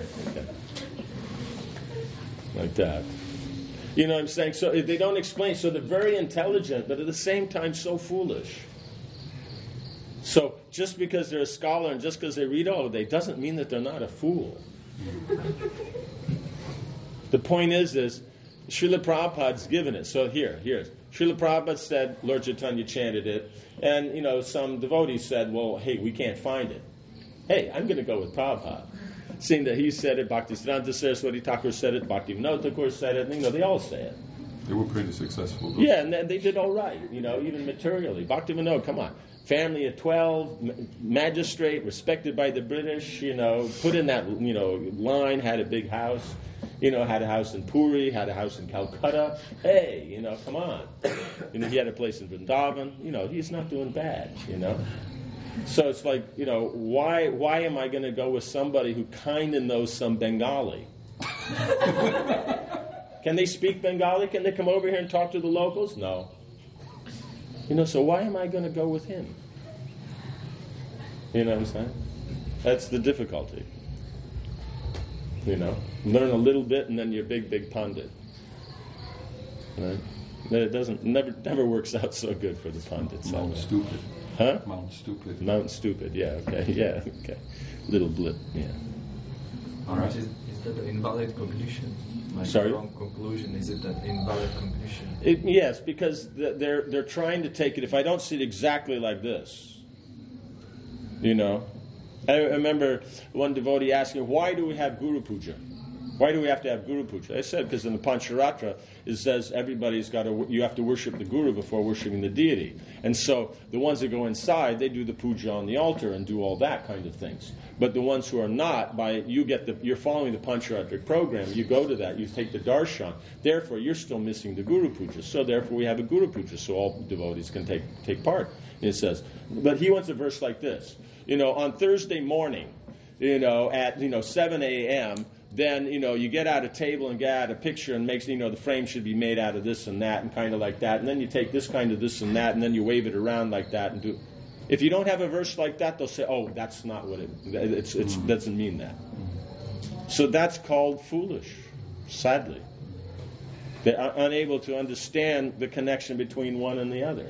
Like that. You know what I'm saying? So they don't explain. So they're very intelligent, but at the same time so foolish. So just because they're a scholar and just because they read all of it, doesn't mean that they're not a fool. The point is Srila Prabhupada's given it. So here's. Srila Prabhupada said, Lord Chaitanya chanted it, and, some devotees said, well, hey, we can't find it. Hey, I'm going to go with Prabhupada. Seeing that he said it, Bhaktisiddhanta Saraswati Thakur said it, Bhaktivinoda Thakur said it, they all say it. They were pretty successful, though. Yeah, and they did all right, even materially. Bhaktivinoda, come on. Family of 12, magistrate, respected by the British, put in that, line, had a big house. Had a house in Puri, had a house in Calcutta. Hey, come on. He had a place in Vrindavan. He's not doing bad, So it's like, why am I going to go with somebody who kind of knows some Bengali? Can they speak Bengali? Can they come over here and talk to the locals? No. So why am I going to go with him? You know what I'm saying? That's the difficulty. Learn a little bit and then you're big pandit. Right? But it never works out so good for the pandits. Mount Stupid. Huh? Mount Stupid. Mount Stupid, yeah, okay, yeah, okay. Little blip, yeah. All right. Is that an invalid conclusion? Sorry? Wrong conclusion. Is it an invalid conclusion? Yes, because they're trying to take it. If I don't see it exactly like this, I remember one devotee asking, why do we have Guru Puja? Why do we have to have Guru Puja? I said, because in the Pancharatra, it says you have to worship the Guru before worshiping the deity. And so the ones that go inside, they do the puja on the altar and do all that kind of things. But the ones who are not, you're following the Pancharatric program, you go to that, you take the darshan, therefore you're still missing the Guru Puja. So therefore we have a Guru Puja, so all devotees can take part. And it says, but he wants a verse like this. On Thursday morning, at 7 a.m., then, you get out a table and get out a picture and makes, the frame should be made out of this and that and kind of like that. And then you take this kind of this and that and then you wave it around like that and do. If you don't have a verse like that, they'll say, oh, that's not what it doesn't mean that. So that's called foolish, sadly. They're unable to understand the connection between one and the other.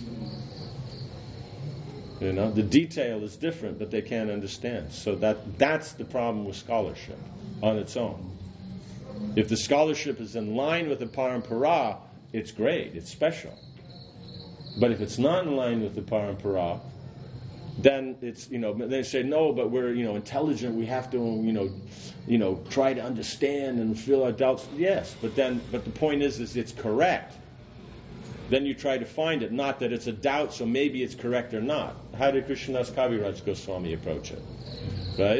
The detail is different, but they can't understand. So that's the problem with scholarship on its own. If the scholarship is in line with the parampara, it's great, it's special. But if it's not in line with the parampara, then it's, they say, no, but we're, intelligent, we have to, try to understand and feel our doubts. Yes, but the point is it's correct. Then you try to find it, not that it's a doubt, so maybe it's correct or not. How did Krishnadas Kaviraj Goswami approach it? Right?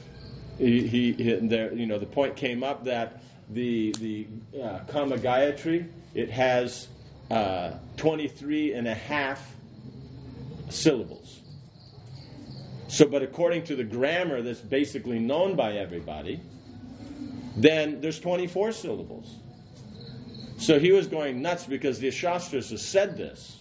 The point came up that the Kama Gayatri, it has 23 and a half syllables. So, but according to the grammar that's basically known by everybody, then there's 24 syllables. So he was going nuts because the Shastras have said this.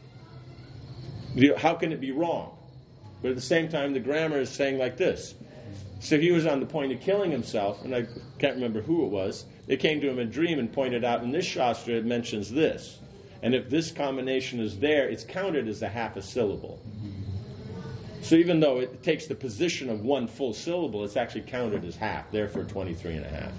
How can it be wrong? But at the same time, the grammar is saying like this. So he was on the point of killing himself, and I can't remember who it was. They came to him in a dream and pointed out, in this Shastra it mentions this. And if this combination is there, it's counted as a half a syllable. So even though it takes the position of one full syllable, it's actually counted as half, therefore 23 and a half.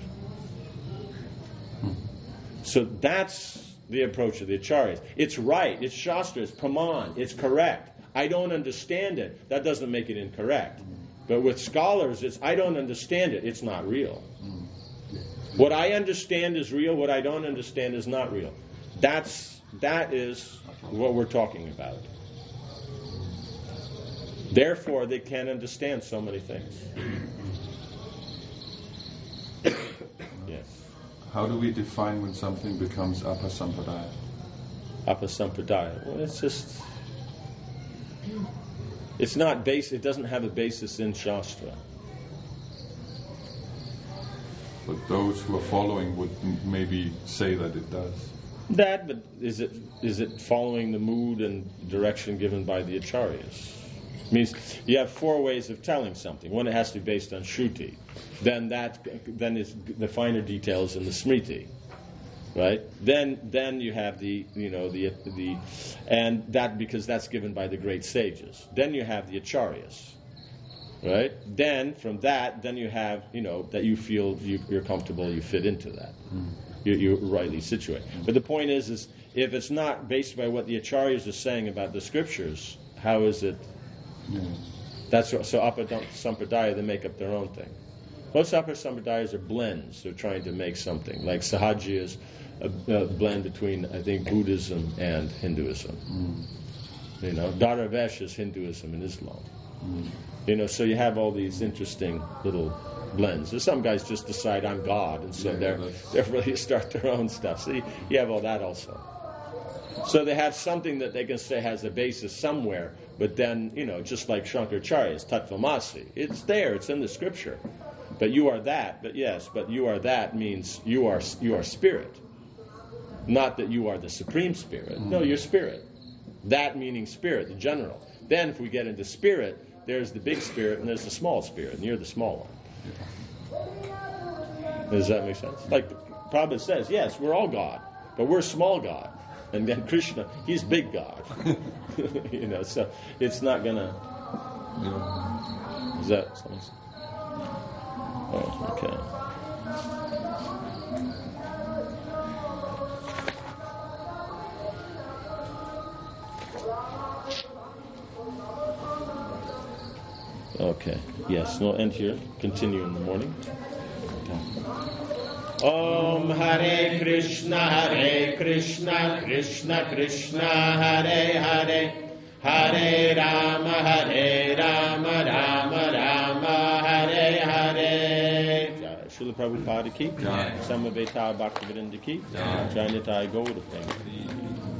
So that's the approach of the Acharyas. It's right, it's Shastra, it's Praman, it's correct. I don't understand it. That doesn't make it incorrect. But with scholars, it's I don't understand it. It's not real. What I understand is real. What I don't understand is not real. That is what we're talking about. Therefore, they can't understand so many things. Yes. How do we define when something becomes apasampadaya? Apasampradaya. Well, it's not it doesn't have a basis in Shastra. But those who are following would maybe say that it does. But is it following the mood and direction given by the Acharyas? It means you have four ways of telling something. One, it has to be based on Shruti. Then is the finer details in the Smriti. Right? Then you have the and that because that's given by the great sages. Then you have the Acharyas. Right? Then from that, then you have that you feel you're comfortable, you fit into that. You're rightly situated. But the point is if it's not based by what the Acharyas are saying about the scriptures, how is it? So Apasampradaya, they make up their own thing. Most Apasampradayas are blends. They're trying to make something. Like Sahaji is a blend between, I think, Buddhism and Hinduism. Dharavesh is Hinduism and Islam. So you have all these interesting little blends. There's some guys just decide I'm God, and so they're really start their own stuff. So you have all that also. So they have something that they can say has a basis somewhere, but then, just like Shankaracharya's Tattvamasi, it's there, it's in the scripture. But you are that, but you are that means you are spirit. Not that you are the supreme spirit. No, you're spirit. That meaning spirit, the general. Then if we get into spirit, there's the big spirit and there's the small spirit, and you're the small one. Does that make sense? Like Prabhupada says, yes, we're all God, but we're small God. And then Krishna, he's big God. So it's not going to... Is that something? Oh, okay. Okay. Yes, we'll end here. Continue in the morning. Om Hare Krishna, Krishna Krishna, Hare Hare, Hare Rama, Rama Rama, Hare Hare. Srila Prabhupada ki, Samaveta Bhaktivedanta ki, Jai Nitai Gaura Prema.